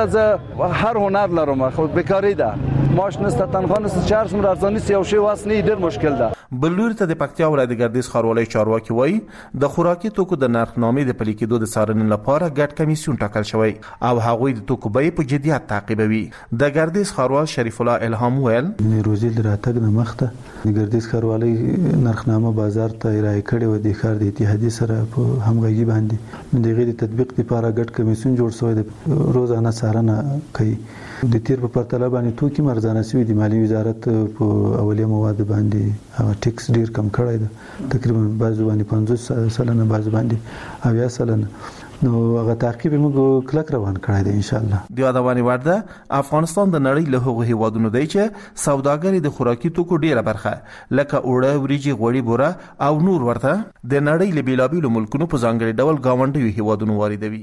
هر هنر لرم خو بیکاری ده، معاش نشته، تنخواه نشته، چارج مر ارزانی سی او شی واس نه ډیر مشکل ده. بلور ته د پکتیا ولایت ګردیز ښاروالۍ چارواکي وایي د خوراکي توکو د نرخنامې د پلي کېدو د څارنې لپاره ګډ کمیسیون ټاکل شوی او هغوی د توکو بیې په جدیت تعقیبوي. د ګردیز ښاروال شریف الله الهام ویل روزي د راتګ نه مخته د ګردیز ښاروالۍ نرخنامه بازار ته ارائه کړې و د ښار د اتحادیې سره په همغږي باندې د غیر تطبیق لپاره ګډ کمیسیون جوړ شوی د روزانه څارنه کوي. د تیر په پرتله باندې توکي مرزانه شوی د مالی وزارت په اولیه مواد باندې هغه ټیکس ډیر کم کړی دی، تقریبا بعضو باندې 50% بعضو باندې 80%، نو هغه تعقیب موږ کلک روان کړی دی ان شاء الله. د یادوالي وړ ده افغانستان د نړۍ له هغو هیوادونو دی چې سوداګري د خوراکي توکو ډیره برخه لکه اوړه، وریجې، غوړي، بوره او نور ورته د نړۍ له بیلابیلو ملکونو په ځانګړي ډول ګاونډیو هیوادونو واردوي.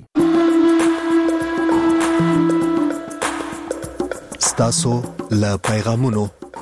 ستاسو له پیغامونو.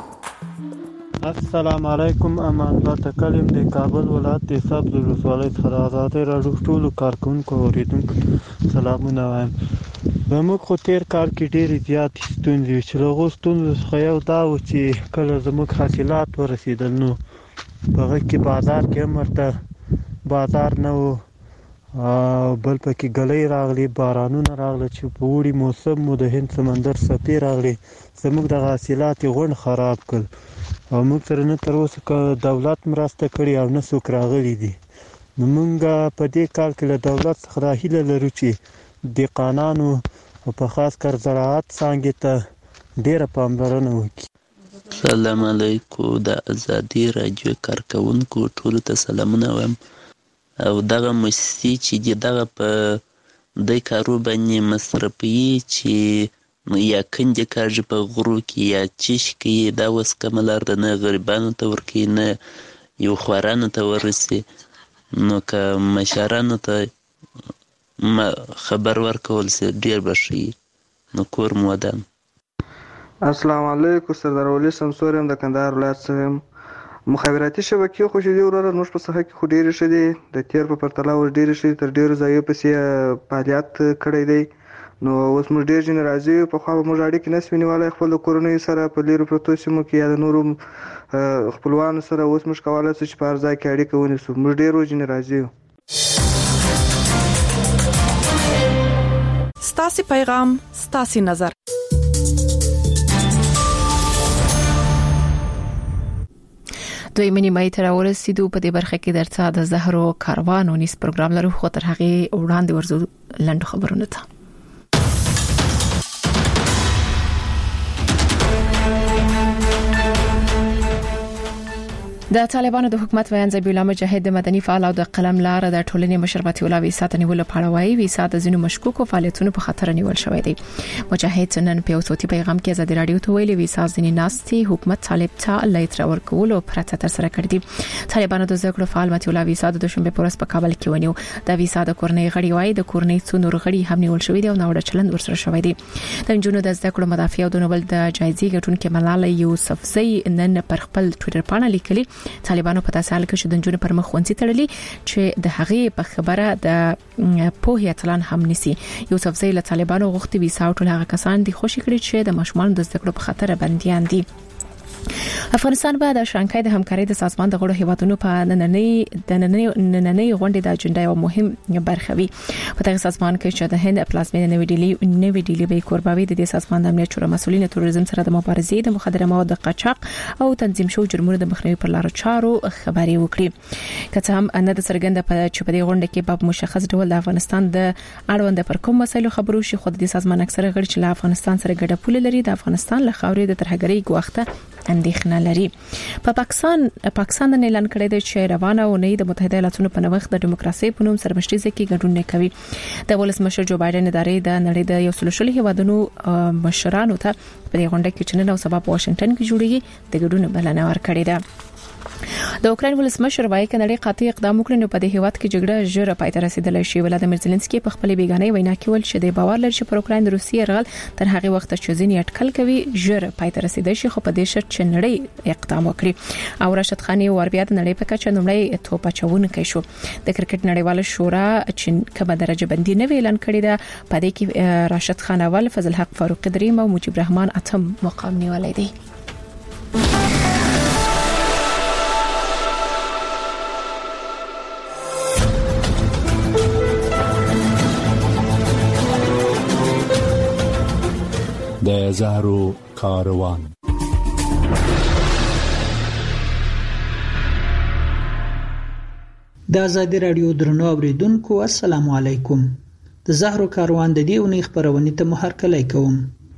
السلام علیکم، امان الله تکلم د کابل ولایت د سبز ولسوالۍ څخه آزادۍ راډیو ټولو کارکونکو اوریدونکو سلامونه وایم. زموږ خو تیر کال کې ډېرې زیاتې ستونزې وې چې له هغو ستونزو څخه یو دا و چې کله زموږ حاصلات ورسېدل نو په هغه کې بازار کې هم ورته بازار نه و او بل پکې ګلۍ راغلي، بارانونه راغله چې په اوړي موسم مو د هند سمندر څپې راغلي، زموږ د حاصلات غونډ خراب کړ او موږ سره نه تر اوسه دولت مرسته کړې او نه څوک راغلي دي. نو موږ په دې کال کې له دولت څخه دا هیله لرو چې دهقانانو او په خاص کر زراعت څانګې ته ډېره پاملرنه وکړي. سلام علیکم، د ازادي راډیو کارکونکو ټولو ته سلامونه وایم او دغه موسسې چې دي دغه په دې کارو باندې مصرفوي چې یا کندې کاږي په غرو کې یا چیش کوي، دا اوس کومه لار ده، نه غریبانو ته ورکوي نه یو خوارانو ته ورسي. نو که مشرانو ته خبر ورکول سي ډېر به ښه وي، نو کور مو ودان. السلام علیکم، سردار ولی سمسور یم د کندهار ولایت څخه. مخابراتي شبکې خو چې دی وروره زموږ په ساحه کې خو ډېرې ښه دي، د تېر په پرتله اوس ډېرې ښه دي، تر ډېرو ځایو پسې فعالیت کړی دی. نو اوس موږ ډېر ځینې راځي، پخوا به موږ اړیکې نه سوې نیولی خپل د کورنیو سره په لیرو پرتو سیمو کې یا د نورو خپلوانو سره. اوس موږ کولی شو چې په هر ځای کې اړیکه ونیسو. موږ ډېر ځینې راځي. ستاسې پیغام ستاسې نظر. دوی منی مې تر ورسېدو په دې برخه کې درته د زهرو کاروان او نیس پروګرام لرو، خو تر هغه وړاندې ورزو لنډ خبرونه ته. د طالبانو د حکومت ویان ذبیح الله مجاهد د مدني فعال او د قلم لار د ټولنې مشر متي الله ویسا ته نیول په اړه ویسا د ځینو مشکوکو فعالیتونو په خطر نیول شوې دي. مجاهد نن په صوتي پیغام کې ازادي رادیو ته ویلي ویسا ځینې ناستي حکومت طالب ته الله تر ورکول او پرته تر سره کړی دي. طالبانو د زګړو فعال متي الله ویسا د دوشنبه پورس په کابل کې ونیو. د ویسا د کورنۍ غړي وای د کورنۍ څو نور غړي هم نیول شوې دي او نوړه چلند ورسره شوې دي. د جنونو د زګړو مدافع او د نوبل د جایزې ګټونکو ملاله یوسفزئی نن پر خپل ټوئیټر باندې لیکلي طالبانو په سال کې د جنونو پر مخ ونڅي تړلي چې د هغې په خبره د پوهې اتلان هم نسی. یوسفزئی له طالبانو غوښتي ویسا ټول هغه کسان دي خوشی کړي چې د مشمول د زده کړو په خطر بنديان دي. افغانستان به د شانګهای د همکارۍ د سازمان د غړو هیوادونو په نننۍ غونډې د اجنډا یو مهم برخه وي. په دغه سازمان کې چې د هند پلازمینه نوې ډیلی به کوربوي د سازمان د امنیت شورا مسؤلین تروریزم سره د مبارزې د مخدره موادو قاچاق او تنظیم شوی جرمونو د مخنیوي پر لارو چارو خبري وکړي. که څه هم نه د څرګنده په چې په دې غونډه کې په مشخص ډول د افغانستان د اړوند پر کوم مسایلو خبرو شي، خو د سازمان اکثره غړي چې له افغانستان سره ګډه پوله لري د افغانستان له خاورې د ترهګرۍ ګواښته اندېښنه لري. په پاکستان د اعلان کړی دی چې روانه اونۍ د متحده ایالاتونو په نوښت د دیموکراسي په نوم سرمشتي ځکه ګډون نه کوي. د ولسمشر جو بایدن ادارې د نړۍ د یو سلشل هیوادونو مشرانو ته په دې غونډه کې چې نن او سبا په واشنگټن کې جوړیږي د ګډون بلنه ورکړې ده. د اوکراین ولسمشر وايي چې نړۍ قاطع اقدام وکړي نو په دې هیواد کې جګړه ژر پای ته رسیدلی شي. ولادیمیر زيلنسکي په خپل بیگانه وینا کې ول چې د باور لري چې پر اوکراین د روسیې رغل تر هغه وخت چې ځینې اټکل کوي ژر پای ته رسیدلی شي، خو په دې شرط چې نړۍ اقدام وکړي. او راشد خان ور بیا د نړۍ په کچه نومړی توپ اچونکی شو. د کرکټ نړیواله شورا چې کومه درجه بندي نه اعلان کړې ده، په دې کې راشد خان اول، فضل حق فاروقي دریم او مجيب رحمان اتم مقام نیولای دی. د زهرو کاروان. د ازادي رادیو درنو اوریدونکو السلام علیکم. د زهرو کاروان د دې ونې خبرونه ته مو هرکلی کوم.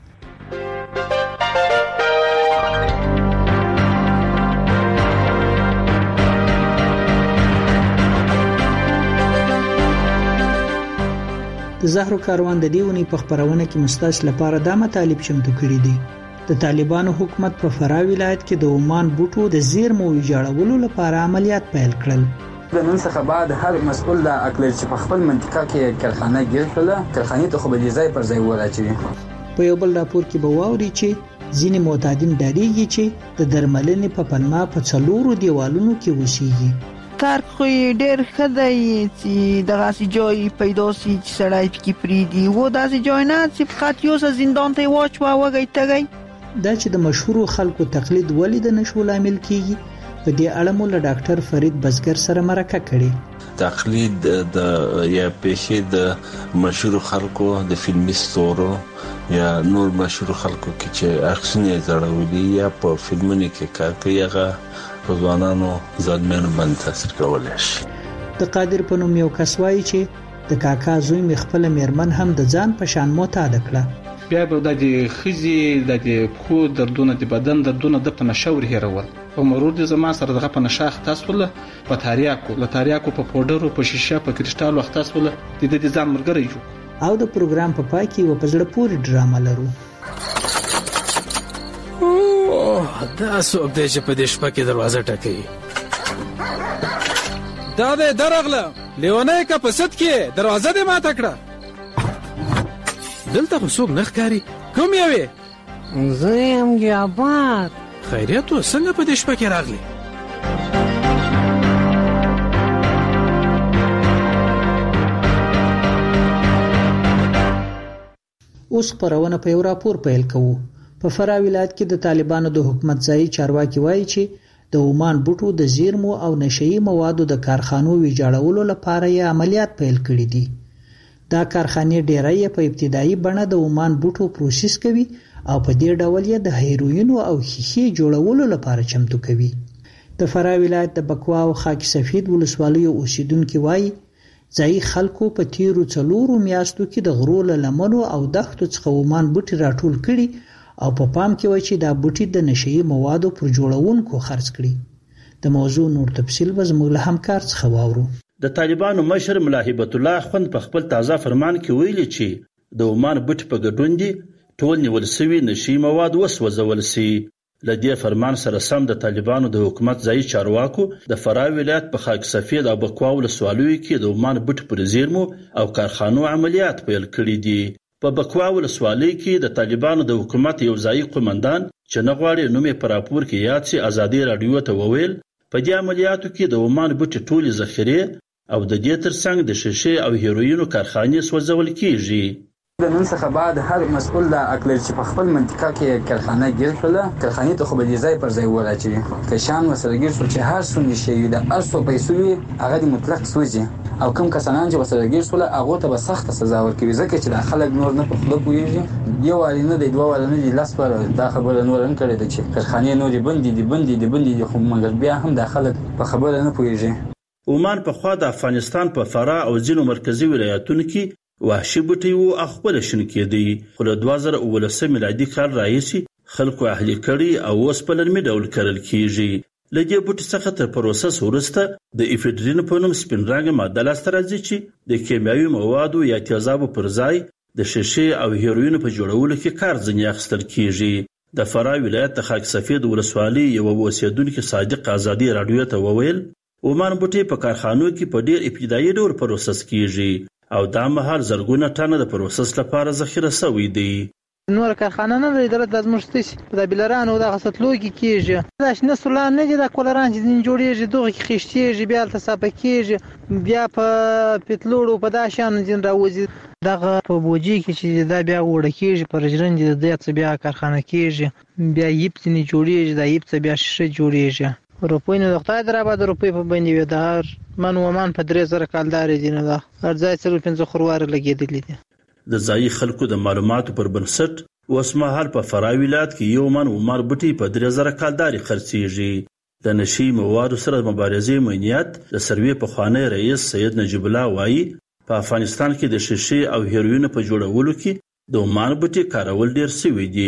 د زهرو کاروان د دیونی په خبرونه کې مستاس لپاره د مطالب شمتو کړی دي. د طالبانو حکومت په فراه ولایت کې د عمان بوټو د زیرمو ویجاړولو لپاره عملیات پیل کړل. د نن څخه بعد هر مسؤل د اقلیر چې په خپل منطقه کې کارخانه ګیر کړل، کارخانې ته خو به ځای پر ځای ولاچوي. په یو بل راپور کې به واوري چې ځینې معتادین ډاریږي چې د درملنې په پلمه په څلورو دیوالونو کې وسیږي. ترک خو ډېر ښه دی چې دغسې جای پیدا سي چې سړی پکې پرېږدي. و داسې جای نه چې فقط یوسه زندان ته یې واچوه وږی تږی. دا چې د مشهورو خلکو تقلید ولې د نشو لامل کیږي، په دې اړه مو له ډاکټر فرید بزګر سره مرکه کړې. تقلید د یا پیښې د مشهور خلکو د فلمي ستورو یا نور مشهور خلکو کې چې اکسونه زړولي یا په فلمونو کې کار کوي، هغه ځوانانو ځلمن باندې تاثیر کولای شي. د قادر په نوم یو کس وایي چې د کاکا زوی می خپل میرمن هم د ځان په شان معتاد کړه. بیا به د خزي د خو دردونه د بدن دردونه د پنشور هیرول او مرور د زما سره دغه پنشاخ تاسو په تاریاکو په پودرو په شیشه په کریسټال وخت تاسو د دې ځان مرګري جو. او د پروګرام په پای کې و په زړه پورې ډرامه لرو. دا څوک دی چې په دې شپه کې دروازه ټکوي؟ دا دې درغله لیونی که په صد کې دروازه دې ماته کړه. دلته خو څوک نه ښکاري. کوم یوې؟ زه یم جابات. خیریت و څنګه په دې شپه کې راغلی؟ اوس خبرونه په یو راپور پیل کوو. په فراه ولایت کې د طالبانو د حکومت ځای چارواکي وایي چې د عمان بوټو د زیرمو او نشئی موادو د کارخانو ویجاړولو لپاره یې عملیات پیل کړي دي. دا کارخانې ډیری په ابتدایي بڼه د عمان بوټو پروسس کوي او په دې ډول یې د هیروینو او ښیښې جوړولو لپاره چمتو کوي. د فراه ولایت د بکوا او خاک سفید ولسوالیو اوسیدونکو وایي ځای خلکو په تیرو 4 میاشتو کې د غرو له لمنو او دښتو څخه عمان بوټي راټول کړي او په پام کې و چې دا بوټي د نشئی موادو پر جوړونکو خرڅ کړي. د موضوع نور تفصیل به زموږ له همکار څخه واورو. د طالبانو مشر ملا هیبت الله خوند په خپل تازه فرمان کې ویلي چې د عمان بوټي په ګډون دي ټول نیول شوي نشئی مواد وسوځول شي. لدې فرمان سره سم د طالبانو د حکومت ځای چارواکو د فراه ولایت په خاک سفید او بکوا ولسوالیو کې د عمان بوټي پر زیرمو او کارخانو عملیات پیل کړي دي. په بکوا ولسوالۍ کې د طالبانو د حکومت یو ځای قومندان چې نه غواړي نوم یې په راپور کې یاد شي ازادي رادیو ته وویل په دې عملیاتو کې د عمان بوټي ټولې ذخیرې او د دې ترڅنګ د شیشې او هیروینو کارخانې سوځول کیږي. د نن څخه بعد هر مسؤل د اقلیر چې په خپل منطقه کې کارخانه ګیر کړله کارخانې ته خو به دې ځای پر ځای وراچوي که شان ورسره ګیر شو چې هر څومره شی د هر څو پیسو وي هغه د مطلق سوځي او کوم کسان چې ورسره ګیر شول هغه ته به سخته سزا ورکوي ځکه چې د خلک نور نه په خپل پوهیږي یو واری نه دی دوه واری نه دی لاس پر دا خبره نور نه کړي چې کارخانې نورې بندي خو مګر بیا هم د خلک په خبره نه پوهیږي. عمان په خوا د افغانستان په فراه او ځینو مرکزی ولایتونو کې وحشي بوټي او خپل شین کېدی خو له 2019 میلادي کال راهیسې خلکو اهلي کړي او اوس په لرمي ډول کرل کیږي. لږه بوټي څخه تر پروسس وروسته د افیډرین په نوم سپین رنګ ماده لاسته راځي چې د کیمیاوي موادو یا تیزابو پر ځای د شیشې او هیروین په جوړولو کې کار ځنی اخیستل کیږي. د فراه ولایت د خاک سفید ولسوالۍ یو اوسیدونکو صادق ازادي رادیو ته وویل عمان بوټي په کارخانو کې په ډیر ابتدایي ډول پروسس کیږي او دا مهال زرګونه ټنه د پروسس لپاره ذخیره شوی دی. نور کارخانه نه لري دلته د مشتس د بلران او د غسطلو کې کیږي دا شنه سولان نه دي د کولران چې جوړیږي دوه کې خښتيږي بیا ته صاحب کیږي بیا په پتلوړو په داشان دین راوځي دغه په بوجي کې چې دا بیا وړه کیږي پر ژرند د دې بیا کارخانه کیږي بیا یپتنی جوړیږي دا یپت بیا شې جوړیږي روپۍ نه وخت درابه د روپۍ په باندې و د هر من ومن په 3000 کالدار دي نه دا ارزای 15 خروار لګیدلی دي. د ځای خلکو د معلوماتو پر بنسټ اوسمهال په فراه ولایت کې یو من عمر بوټي په 3000 کالداري خرڅيږي. د نشي موادو سره مبارزې امنیت د سروې په خوانی رئیس سید نجیب الله وایي په افغانستان کې د شیشې او هیروین په جوړولو کې د عمان بوټي کارول ډیر سوي دي.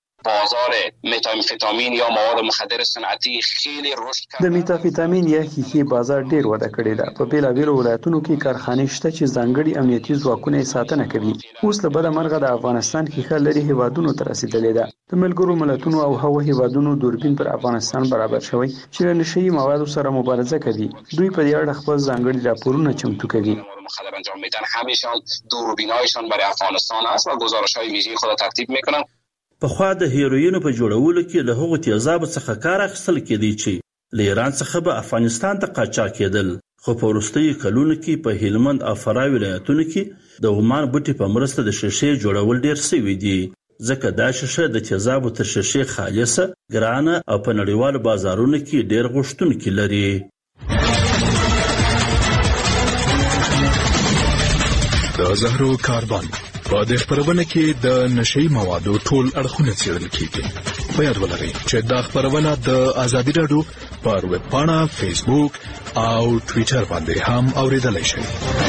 بازار متامفتامین یا مواد مخدر صنعتی خیلی رشد کرده. د میتامفتامین یا ښیښې بازار ډیر وده کړې ده. په بیلابیلو ولایتونو کې کارخانې شته چې ځانګړي امنیتي ځواکونه ساتنه کوي. اوس له بده مرغه د افغانستان ښیښه لري هیوادونو ته رسیدلې ده. د ملګرو ملتونو او هغو هیوادونو دوربین پر افغانستان برابر شوی چې له نشئی موادو سره مبارزه کوي. دوی په دې اړه خپل ځانګړي راپورونه چمتو کوي. مخدر انجام میدن همیشان دوربینایشان برای افغانستان است و گزارش‌های ویژه خود ترتیب میکنن. په خوا د هیروینو په جوړولو کې له هغو تیزابو څخه کار اخیستل کېدی چې له ایران څخه به افغانستان ته قاچاق کېدل خو په وروستیو کلونو کې په هلمند او فراه ولایتونو کې د عمان بوټي په مرسته د شیشې جوړول ډیر سوي دي ځکه دا شیشه د تیزابو تر شیشې خالصه ګرانه او په نړیوالو بازارونو کې ډیر غوښتونکي لري. د زهرو کاربن په دې خبرونه کې د نشئی موادو ټول اړخونه څېړل کیږي. په یاد ولرئ چې دا خبرونه د ازادي رادیو پر ویب پاڼه، فیسبوک او ټوئیټر باندې هم اوریدلای شئ.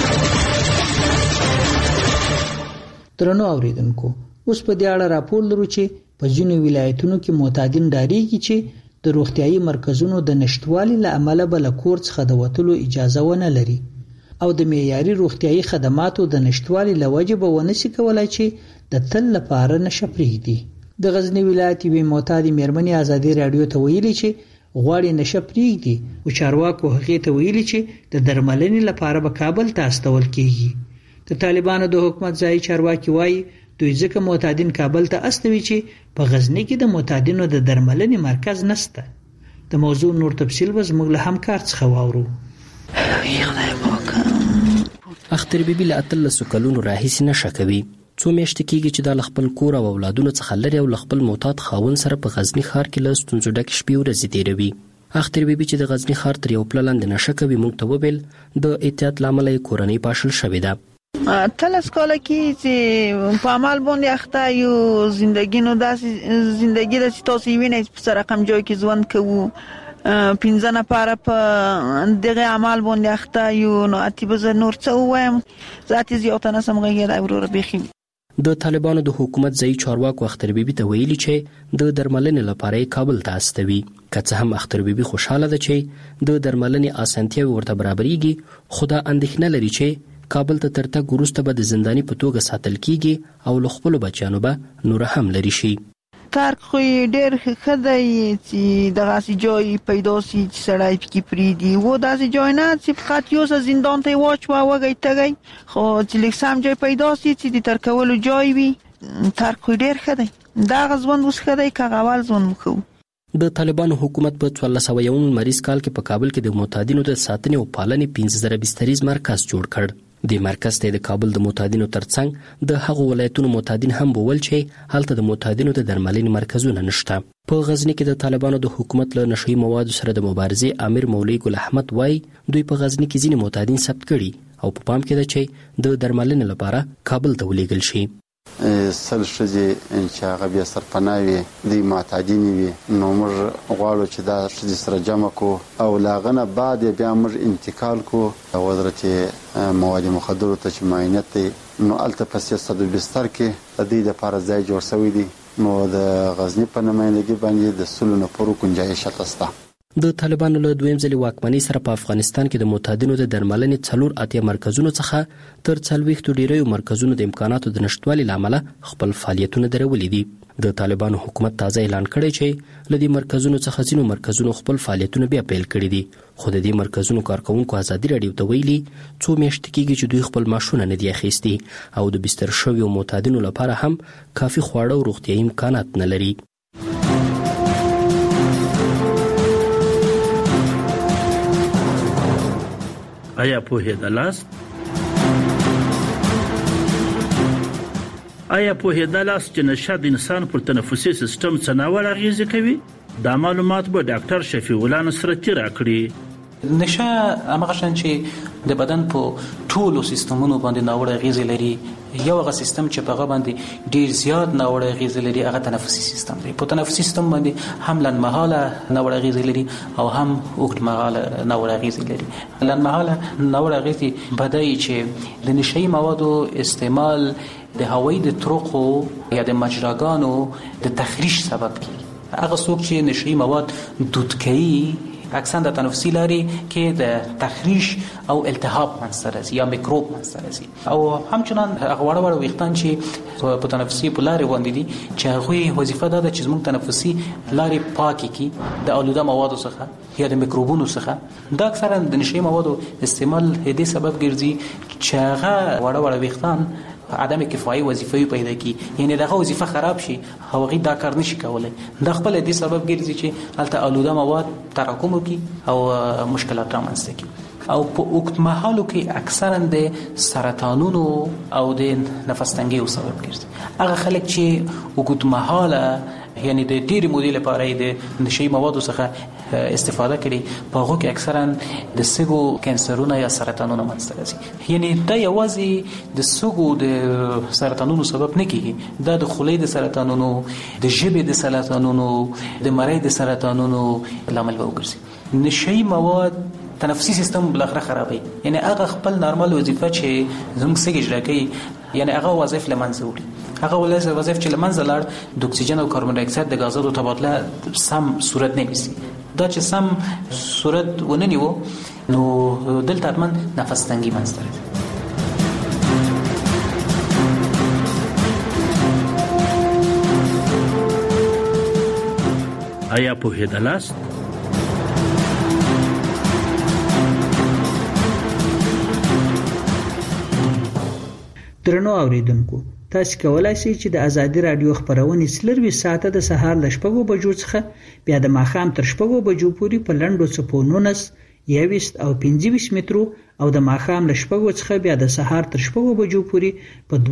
درنو اوریدونکو اوس په دې اړه راپور لرو چې په ځینو ولایتونو کې معتادین ډاریږي چې د روغتيایي مرکزونو د نشټوالي له امله بل کور څخه د وټلو اجازه ونه لري او د معیاري روغتيایي خدماتو د نشټوالي لوجه به ونشي کولای چې د تل لپاره نشپریږي. د غزنی ولایت وی معتادی مېرمنې ازادي رادیو ته ویلي چې غواړي نشپریږي او چارواکو هغه ته ویلي چې د درملنې لپاره به کابل ته استول کیږي. د طالبانو د حکومت ځای چارواکي وایي دوی ځکه معتادین کابل ته استوي چې په غزنی کې د معتادینو د درملنې مرکز نشته. د موضوع نور تفصیل زموږ له همکار څخه واورو. اختر بیبي له 13 کلونو راهیسې نشه کوي. څو میاشتې کېږي چې د خپل کور او اولادونو څخه لري او خپل معتاد خاوند سره په غزنی ښار کې له ستونزو ډک شپې ورځې تېروي. اختر بیبي چې د غزنی ښار تر یو پله لاندې نشه کوي موږ ته وویل د احتیاط له امله یې کورنۍ پاشل شوې ده. 13 کاله کې چې په عمل باندې اخته یو زندگی نو داسې زندگی د تاسو وینئ په سره رقم جوړ کې ژوند کوو 15 نفر په دغه عمل باندې اخته یو نو اتی به نور څه وایم ذاتي زیاته نسم غیره ورور بخي. د طالبانو د حکومت ځای چارواکو اختر بیبي ته ویلي چې د درملنې لپاره کابل ته استوي. که څه هم اختر بیبي خوشاله ده چې د درملنې اسانتیاوې ورته برابرېږي خو دا اندېښنه لري چې کابل ته تر تګ وروسته به د زنداني په توګه ساتل کیږي او له خپلو بچیانو به نور هم لري شي. ترک خو ډېر ښه دی چې دغسې جای پیدا سي چې سړی پکې پرېږدي و داسې جای نه چې فقط یو څه زندان ته یې واچوه وږی تږی خو چې لږ سم جای پیدا سي چې د ترکولو جای وي. ترک خو ډېر ښه دی دغه ژوند اوس ښه دی که اول ژوند مو ښه و. د طالبانو حکومت په 1401 لمریز کال کې په کابل کې د معتادینو د ساتنې او پالنې 15000 بستریز مرکز جوړ کړ. د مرکز ته د کابل د معتادینو ترڅنګ د هغو ولایتونو معتادین هم بول چې هلته د معتادینو د درملنې مرکزونه نشته. په غزنی کې د طالبانو د حکومت له نشئی موادو سره د مبارزې امیر مولوی ګل احمد وای دوی په غزنی کې ځینې معتادین ثبت کړي او په پام کې ده چې د درملنې لپاره کابل ته ولېږل شي. سل ښځې چې هغه بیا سرپناه وي دوی معتادین وي نو موږ غواړو چې دا ښځې سره جمع کړو او له هغه نه بعد بیا موږ انتقال کړو وزارت مواد مخدرو ته چې معاینت دی نو هلته په 300 بستر کې د دوی دپاره ځای جوړ شوی دی نو د غزني په نمایندګي باندې د 100 نفرو ګنجایش هلته شته. د طالبانو له دویم ځلې واکمنۍ سره په افغانستان کې د معتادینو د درملنې 4 مرکزونو څخه تر 40 ډیریو مرکزونو د امکاناتو د نشټوالي له امله خپل فعالیتونه درولي دي. د طالبانو حکومت تازه اعلان کړی چې له دې مرکزونو څخه ځینو مرکزونو خپل فعالیتونه بیا پیل کړي دي خو د دې مرکزونو کارکونکو ازادي راډیو ته ویلي څو میاشتې کېږي چې دوی خپل معاشونه نه دي اخیستي او د بستر شویو معتادینو لپاره هم کافي خواړه او روغتیایي امکانات نه لري. آیا پوهېدلاست چې نشه د انسان پر تنفسي سیستم څه ناوړه اغېزې کوي؟ دا معلومات به ډاکټر شفیع الله نصرتي راکړي. نشه هغه شان چې د بدن په ټولو سیستمونو باندې ناوړه اغېزې لري. یو هغه سیستم چې په هغه باندې ډیر زیات ناوړه اغېزې لري هغه تنفسي سیستم دی. په تنفسي سیستم باندې هم لنډمهاله ناوړه اغېزې لري او هم اوږدمهاله ناوړه اغېزې لري. لنډمهاله ناوړه اغېزې بدای چې د نشئی موادو استعمال د هوایي د طرقو یا د مجراګانو د تخریش سبب کیږي. هغه څوک چې نشئی مواد دود کوي اکثر د تنفسي لارې کې د تخریش او التهاب منځته راځي یا میکروب منځته راځي او همچنان هغه وړ ویښتان چې په تنفسي په لارې باندې دي چې هغوی وظیفه ده چې زموږ تنفسي لارې پاکې کړي د آلوده موادو څخه یا د میکروبونو څخه. دا اکثرا د نشئی موادو استعمال دې سبب ګرځي چې هغه وړ ویښتان عدم کفایي وظیفه پیدا کی یعنی دغه وظیفه خراب شي هغه دا کار نشي کولای. د خپل دې سبب ګرځي چې الته آلوده مواد تراکم وکي او مشکلات رامنځته کی او په وخت مهالو کې اکثرا د سرطانونو او د نفس تنګي سبب ګرځي. هغه خلک چې وخت مهاله یعنی د ډېری مودې لپاره د نشئی موادو څخه استفاده کړي په هغه کې اکثرا د سږو کانسرونه یا سرطانونه منځته راځي. یعنی دا یوازې د سږو د سرطانونو سبب نه کیږي دا د خولې د سرطانونو د ژبې د سرطانونو د مری د سرطانونو لامل وګرځي. نشئی مواد تنفسي سیستم بلخره خرابوي یعنی هغه خپل نارمل وظیفه چې زموږ سږي اجرا کوي یعنی هغه وظایف لمنځه وړي. هغه وظایف چې لمنځه لاړ د اکسیجن او کاربن ډای اکساید د غازونو تبادله سم صورت نه نیسي. دا چې سم صورت ونه نیو نو دلته حتما نفس تنګي منځته راځي. آیا پوهېدلاست؟ درنو اوریدونکو، تاسو کولای شئ چې د ازادي رادیو خبرونه سلروي ساعته د سهار ل 6 بجو څخه بیا د ماښام تر 6 بجو پورې په لنډو څپو 19 21 او 25 مترو او د ماښام ل 6 څخه بیا د سهار تر 6 بجو پورې په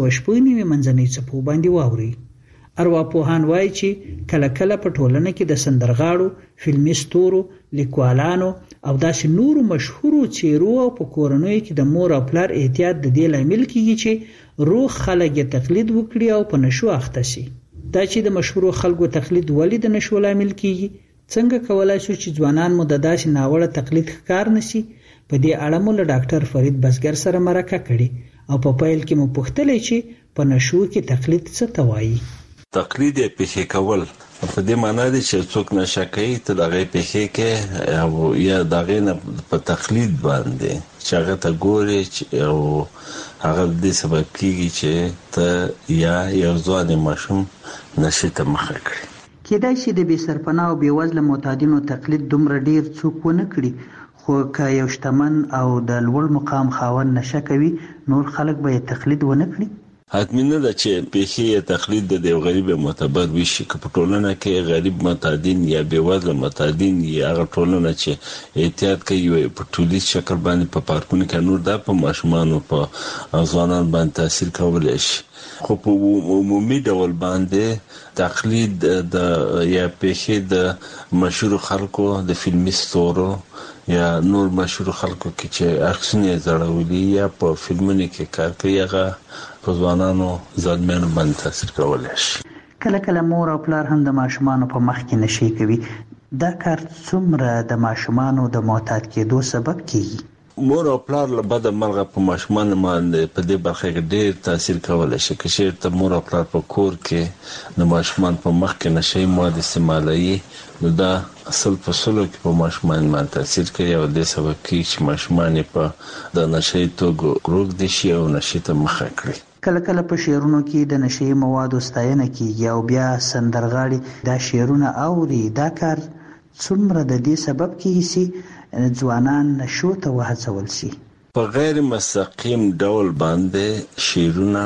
1290 منځنۍ څپو باندې واوري. ارواپوهان وایي چې کله کله په ټولنه کې د سندرغاړو، فلمي ستورو، لیکوالانو او داسې نورو مشهورو څیرو او په کورنیو کې د مور او پلار احتیاط د دې لامل کیږي چې روغ خلک یې تقلید وکړي او په نشو اخته شي. دا چې د مشهورو خلکو تقلید ولې د نشو لامل کیږي، څنګه کولای شو چې ځوانان مو د داسې ناوړه تقلید ښکار نشي، په دې اړه مو له ډاکټر فرید بزګر سره مرکه کړې او په پیل کې مو پوښتلې چې په نشو کې تقلید څه ته وایي. تقلید یې پیښې کول په دې معنی دی چې څوک نشه کوي ته دغه پیښې کې او یا دغه نه په تقلید باندې چې هغه ته ګوري او هغه دې سبب کیږي چې ته یا یو ځوان ماشوم نشه ته مخه کړي. کېدای شي د بې سرپناه او بې وزله معتادینو تقلید دومره ډیر څوک ونه کړي، خو که یو شتمن او د لوړ مقام خاوند نشه کوي نور خلک به یې تقلید ونه کړي. حتمی نه ده چې پیښې تقلید د یو غریب معتبر وشي که په ټولنه کې غریب معتادین یا بېوزله معتادین یا هغه ټولنه چې احتیاط کوي په ټولیز شکل باندې په پارکونو کې نور دا په ماشومانو په ځوانان باندې تاثیر کولی شي، خو په عمومي ډول باندې تقلید د یا پیښې د مشهور خلکو د فلمي ستورو یا نور مشهور خلکو کې چې عکسونه زړولي یا په فلمونو کې کار کوي هغه په ځوانانو ځلمنو باندې تاثیر کولی شي. کله کله مور او پلار هم د ماشومانو په مخ کې نشي کوي. دا کار څومره د ماشومانو د معتاد کېدو سبب کیږي؟ مور او پلار له بده مرغه په ماشومان باندې په دې برخه کې ډېر تاثیر کولی شي. که چېرته مور او پلار په کور کې د ماشومان په مخ کې نشي مواد استعمالوي نو دا اصل په سلو کې په ماشومان باندې تاثیر کوي او د سبب کیږي چې ماشومان په د نشي توګه روږدي شي او نشي ته مخه کړي. کله کله په شعرونو کې د نشي موادو ستاینه کیږي او بیا سندرغاړي دا شعرونه اوري. دا کار څومره د دې سبب کیږي چې ځوانان نشو ته وهڅول شي؟ په غیر مستقیم ډول باندې شعرونه،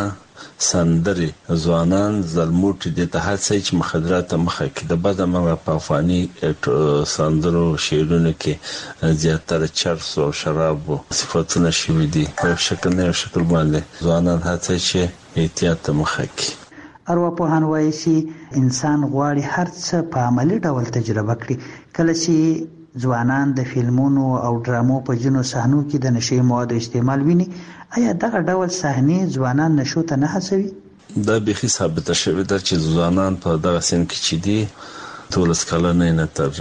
سندرې ځوانان زلموټي د ته هڅه چې مخدرات مخه کې د بده مرغه په افغاني سندرو شعرونو کې زیاتره چرس او شراب صفاتونه شوي دي. په شکل نه شکل باندې ځوانان هڅه چې احتیاط مخه کې. ارواپوهان وایي چې انسان غواړي هر څه په عملي ډول تجربه کړي. کله چې ځوانان د فلمونو او ډرامو په ځینو صحنو کې د نشي موادو استعمال ویني، آیا دغه ډول صحنې ځوانان نشو ته نه هڅوي؟ دا بيخي ثابته شوې ده چې ځوانان په دغه سن کې چې دي 12 کلنه نه تر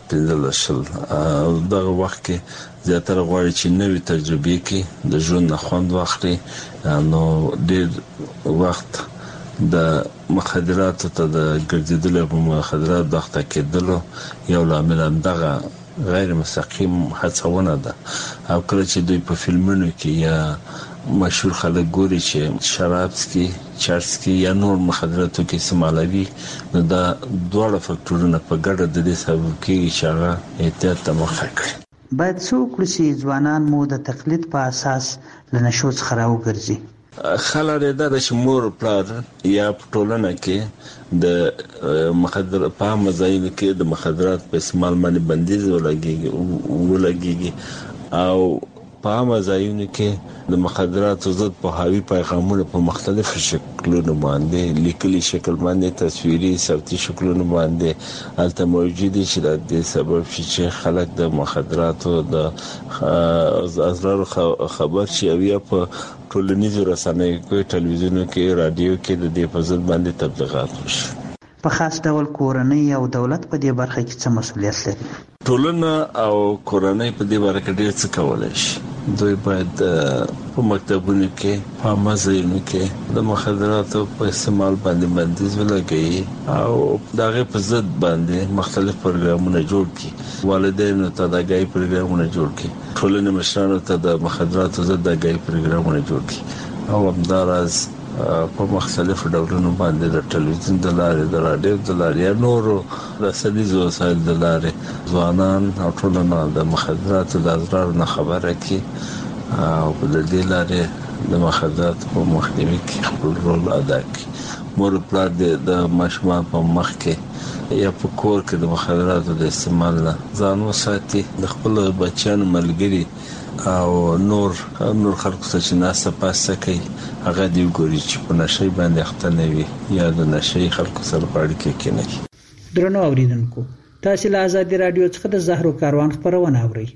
15 دغه وخت کې زیاتره غواړي چې نوې تجربې کې د ژوند خوند واخلي. نو ډېر وخت د مخدراتو ته د ګرځیدلو په مخدرات د اخته کېدلو یو لامل هم دغه غیر مستقیم هڅونه ده. او کله چې دوی په فلمونو کې یا مشهور خلک ګوري چې شراب څکي، چرس کې یا نور مخدراتو کې استعمالوي نو دا دواړه فکټورونه په ګډه د دې سبب کېږي چې هغه احتیاط ته مخه کړي. باید څوک چې ځوانان مو د تقلید په اساس له نشو څخه راوګرځي. خلاره دا چې مور پلار یا په ټولنه کې د مخدر په مزایل کې د مخدرات په استعمال باندې بندیز ولګيږي او په مزایل کې د مخدراتو ضد په هاوی پیغامونه په مختلفو شکلونو باندې لیکلي شکل باندې تصویري صوتي شکلونو باندې الته موجود دي چې د سبب چې خلک د مخدراتو د اضرار خبر شي او یا په ټولنیزو رسنیو کې، ټلویزیونو کې، رادیو کې د دې په ضد باندې تبلیغات وشي. په خاص ډول کورنۍ او دولت په دې برخه کې څه مسؤلیت لري؟ ټولنه او کورنۍ په دې برخه کې ډېر څه کولای شي. دوی باید په مکتبونو کې، په مزایونو کې د مخدراتو په استعمال باندې بندیز ولګوي او دغه په ضد باندې مختلف پروګرامونه جوړ کړي. والدینو ته د غي پروګرامونه جوړ کړي، ټولنې مشرانو ته د مخدراتو ضد د غي پروګرامونه جوړ کړي او همداراز په مختلفو ډولونو باندې د ټلویزیون د لارې، د رادیو د لارې یا نورو رسنیزو وسایلو د لارې ځوانان او ټولنه د مخدراتو د اضرار نه خبره کړي او په دې لارې د مخدرات په مخنیوي کې خپل رول ادا کوي. مور پلار د ماشومان په مخ کې یا په کور کې د مخدراتو د استعمال نه ځان وساتي. د خپل بچیانو ملګري او نور خلکو ته چې ناسه پاسه کوي هغه دی ګوري چې په نشي باندې اخته نه وي یا د نشي خلکو سره په اړیکه کې نه وي. درنو اوریدونکو، تاسو له آزادي رادیو څخه د زهرو کاروان خبرونه اورئ.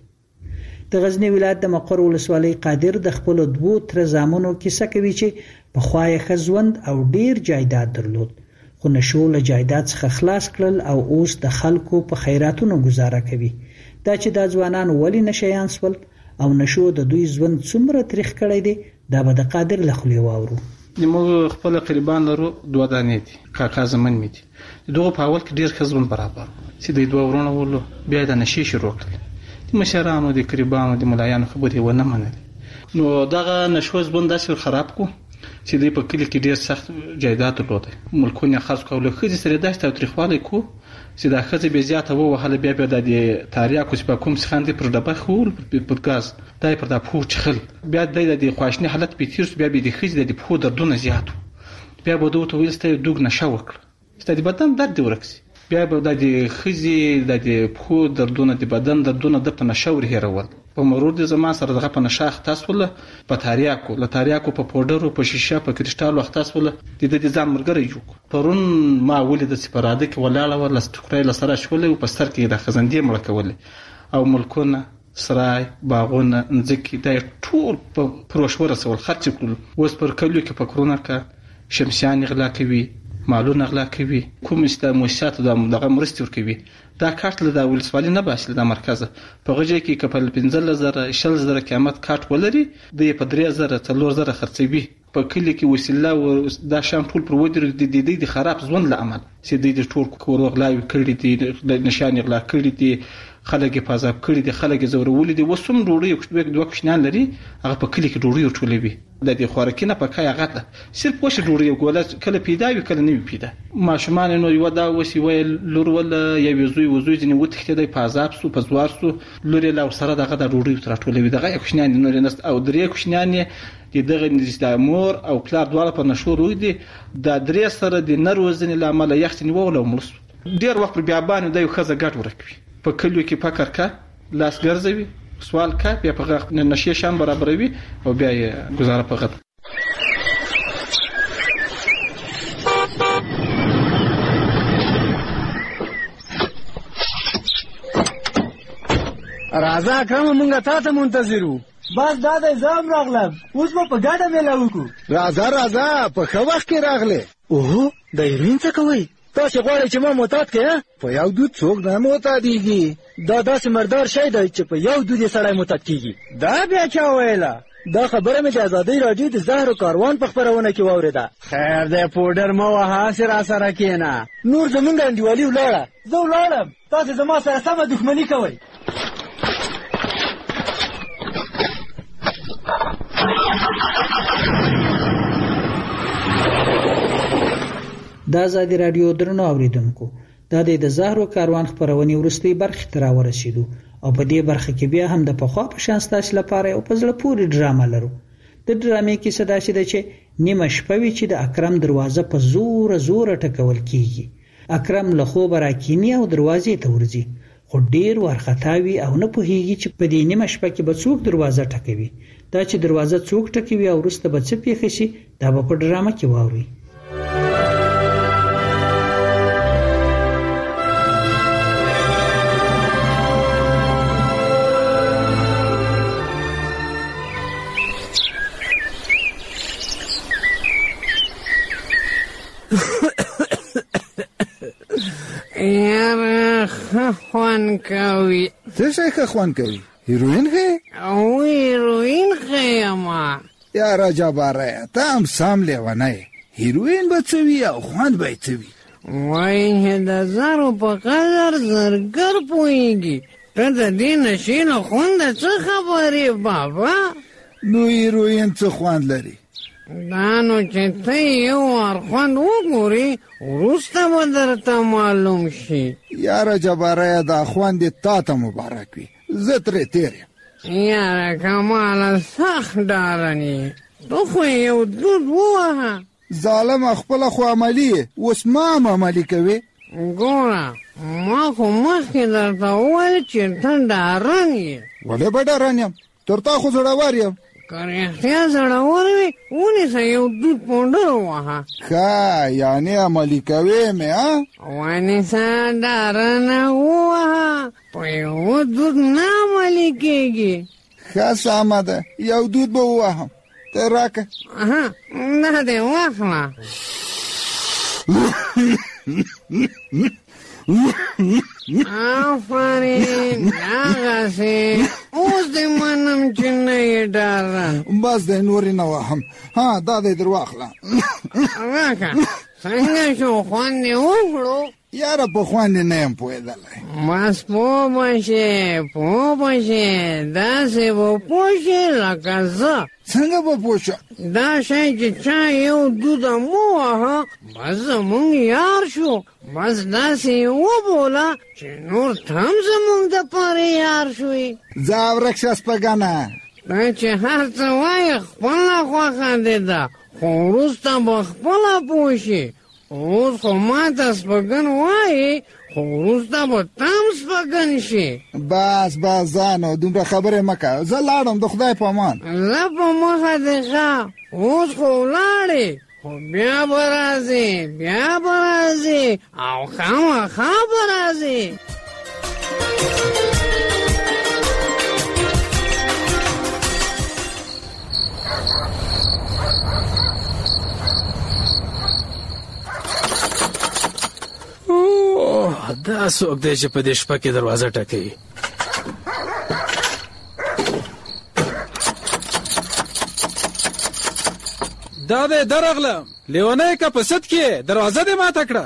د غزنی ولایت د مقر ولسوالۍ قادر د خپل دوو تر زامنو کیسه کوي چې په خوای خزوند او ډیر جایداد درلود، خو نشو له جایداد څخه خلاص کړل او اوس د خلکو په خیراتونو گزاره کوي. دا چې د ځوانان ولی نشيان سول او نشو د دوی ژوند څومره تاریخ کړی دی دا به د قادر له خولې واورو. موږ خپل قربان لرو دوه دانې دي، کاکا زمن می دي. دغه په اول کې ډیر خزون برابر چې د دوه ورونو ولو بیا د نشي شروع کړل. د مشرانو د قربانو د ملایانو خبرې ونه منلې، نو دغه نشو ژوند داسې خراب کو چې د په کلی کې ډیر سخت جایداد درلود. ملکونه خرڅ کول خو دې سره داسې تاریخواله کو چې دا خزه به زیاته وو وهله بیا د تاریخ په کوم څخه پر ډبه خول په ګاز دای پر د پوه چخل بیا د خواشنی حالت په تیر بیا د خزه د پوه دردونه زیات بیا به دوه ویلسته دوګ نشو وکړه ستاسو بدن درد ورکسي بیا به د خزي د پوه دردونه د بدن دردونه د په نشور هیرول. په مرور د زمان سره دغه په نشاخ تاسو له په تاریاکو په پودرو په شیشه په کریسټال وخت تاسو له د ځان مرګري جو پرون ما ولید د سپراده کې ولاله ول ستکرای لسره شول او په سر کې د خزندې مړ کول او ملکونه سرای باغونه نځکې د ټول په پروشوره سول خرچ کول. اوس پر کلیو کې فکرونه کا شمسیان غلا کوي، مالونه غلا کوي، کوم است مؤسسات دغه مرستي ور کوي. دا کارت له د ولسوالۍ نه باسي د مرکز په غږی کې کپل 15000 16000 قیمت کارت ولري د 3000 4000 خرڅوي. په کلی کې وسیله او دا شام ټول پر ودر د خراب ژوند لامل چې د ټول کور غلاوي کړی دي، د نشان غلا کړی دي، خلک په عذاب کړی دي، خلک زورول دي. وسوم ډوړی دوه کوشنان لري هغه په کلی کې ډوړی ټولوي. د دې خوراکینه په کای هغه صرف وښه ډوړی ګول کله پیدا وی کله نه پیدا. ماشومان نو یو دا وسی ویل لور ول یا وزوی ځنی وتخته د په عذاب سو په زوار سو لوري لا سره دغه د ډوړی تر ټولوي. دغه کوشنان نو نست او درې کوشنان دغه د مور او پلار دواړه په نشور وي دي. د درې سره د نروزنی لامل یختنی وغلو ملس ډیر وخت بیا باندې د خزه ګټ ورکوي. په کلیو کې فکر کا لاس ګرځوي سوال کا بیا په نشي شان برابروي او بیا یې گزاره په غت. راځه اکرم مونږه تاسو منتظرو. بس دا د زام راغلم اوس په ګډه ملاو کو. راځه په خو وخت کې راغله. اوه د ایرین څه کوي؟ تاسو غواړئ چې ما معتاد کړئ؟ په یو دود څوک نه معتادیږي. دا داسې مردار شی دی چې په یو دود یې سړی معتاد کیږي. دا بیا چا ویله؟ دا خبره مې د آزادۍ راډیو د زهرو کاروان په خپرونه کې واورېده. خیر دی پوډر مه وهه هسې راسره کښېنه. نور زمونږ انډیوالي ولاړه. زه ولاړم تاسو زما سره سمه دښمني کوئ. دا آزادي رادیو درنو اوریدونکو، دا د زهرو کاروان خبرونه ورستي برخه تر ورسېدو او په دې برخه کې بیا هم د پخوا په شان ستاسو لپاره او په زړه پورې ډرامه لرو. د ډرامې کې صدا شي چې نیمه شپه وی چې د اکرم دروازه په زور ټکول کیږي. اکرم له خوبه راکینی او دروازې ته ورځي، خو ډیر ورختاوي او نه پوهیږي چې په دې نیمه شپه کې به څوک دروازه ټکوي. دا چې دروازه څوک ټکوي او وروسته به څه پیښ شي دا به په ډرامه کې واوري. یاره خوان کوي. څه شي خوان کوي؟ هیروین خې؟ او هیروین خې اما یاره جباره ته هم سام لیونه هیروین به څه وي او خوان به څه وي؟ وایي د زرو په قدر زرګر پوهېږي. ته د دې نشې له خونده څه خبرې بابا؟ نو هیروین څه خوند لري؟ دا نو چې ته یو وار خوند وګورې وروسته به درته معلوم شي. یاره جباره دا خوند دې تا ته مبارک وي، زه ترې تېر یم. یاره کماله سخت ډارن یې. تو خو یو دود ووهه. ظالم خپل خو عملی اوس ما عملی کوي. ګوره ما خو مخکې درته وویل چې ته ډارن یې. ولې به ډارن یم؟ تر تا خو زړور یم. که رښتیا زړور وي ونیسه یو دود پونډر ووهه. ښه یعنې عملي کوې مې ونیسه ډارنه ووهه. په یو دود نه عملي کېږي. ښه سمه ده یو دود به ووهم. ته راکه. دا دې واخله. آفرین هغسې. اوس دې منم چې نه یې ډارن. بس دی نورې نه وهم. دا دی در واخله. راکه څنګه شو خوند دې وکړو؟ یاره په خوند نه یم پوهېدلی. بس پوه به شې داسې به پوه شې لکه زه. څنګه به پوه شم؟ دا شی چې چا یو دوده مو وهه بس زمونږ یار شو. بس داسې یې وبوله چې نور ته هم زمونږ دپاره یار شوې. ځه ورک شه سپږنه. ته چې هر څه وایې خپله خوښه دې ده خو وروسته به خپله پوه شې. اوس خو ما ته سپږن وایې خو وروسته به ته هم سپږن شې. بس ځانو دومره خبرې مه کوه. زه لاړم د خدای په امان. زه په مخه دې ښه. اوس خو ولاړې خو بیا به راځې او خامخا به راځې. دا څوک دی چې په دې شپه کې دروازه ټکوي؟ دا دی درغلم لیونی که په سد کې دروازه دې ماته کړه.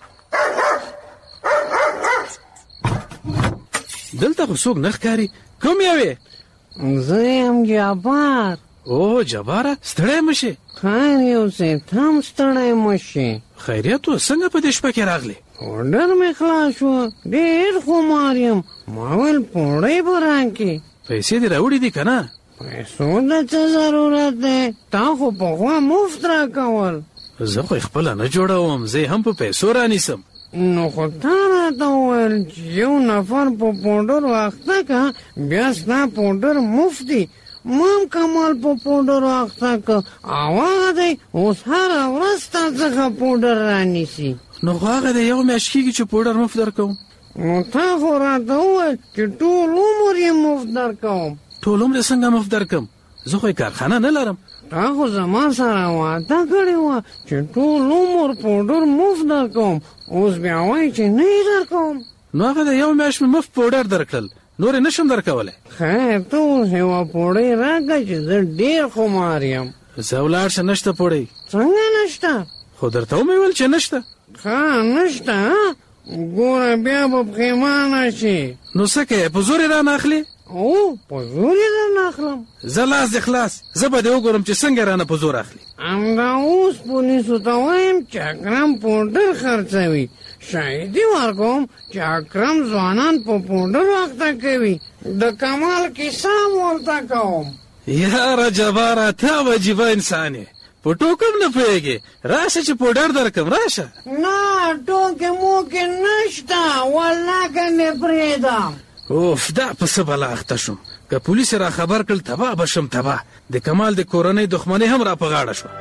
دلته خو څوک نه ښکاري. کوم یې؟ زه یم جبار. او جباره ستړی مه شې. خیر یوسې ته هم ستړی مه شې. خیریت و څنګه په دې شپه کې راغلی؟ پوډر مې خلاص شو. ډېر خمار یم. ما ویل پوډۍ به راکړې. پیسې دې راوړې دي که نه؟ پیسو ته څه ضرورت دی؟ تا خو پخوا مفت راکول. زه خو خپله نه جوړوم. زه هم په پیسو رانیسم. نو خو تا راته وویل چې یو نفر په پوډر واخته که بیا ستا پوډر مفت دی. ما هم کمال په پوډر واخته که او هغه دی اوس هره ورځ تا څخه پوډر رانیسي. نو خو هغه د یو میاشت کېږي چې پوډر مفت درکوم. نو تا خو راته وویل چې ټول عمر یې مفت درکوم. ټول عمر یې څنګه مفت درکم؟ زه خو یې کارخانه نه لرم. تا خو زما سره وعده کړې وه چې ټول عمر پوډر مفت درکوم. اوس بیا وایي چې نه یې درکوم. نو هغه د یو میاشت مې مفت پوډر درکړل. نور یې نشم درکولی. خیر ته اوس یوه پوډۍ راکړه چې زه ډېر خمار یم. زه ولاړ شه نشته پوډۍ. څنګه نشته؟ خو درته ومې ویل چې نشته. ښه نشته. ګوره بیا به پښیمانه شي. نو څه کوې په زور یې رانه اخلې؟ او په زور یې رانه اخلم. زه لاس دې خلاص. زه به دې وګورم چې څنګه رانه په زور اخلي. همدا اوس پولیسو ته وایم چې اکرم پوډر خرڅوي. شاهدي ورکوم چې اکرم ځوانان په پوډر واخته کوي. د کمال کیسه ورته کوم. یاره جباره ته عجیبه انسان یې. په ټوکم نه پوهېږې. راشه چې پوډر درکم. راشه. نه ټوکې موکې نشته. والله که مې پرېږدم. اوف دا په څه بلا اخته شوم. که پولیس را خبر کړل تباه به شم تباه. د کمال د کورنۍ دښمنۍ هم را په غاړه شوه.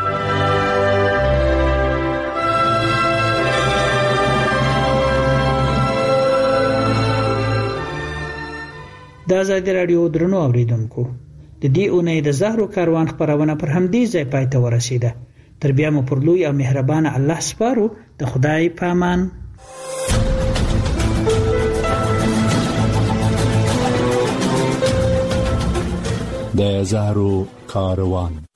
د آزادي راډیو درنو اوریدونکو د دې اونۍ د زهرو کاروان خپرونه پر همدې ځای پای ته ورسیده. تر بیا مو پر لوی او مهربان الله سپارو. د خدای په امان. د زهرو کاروان.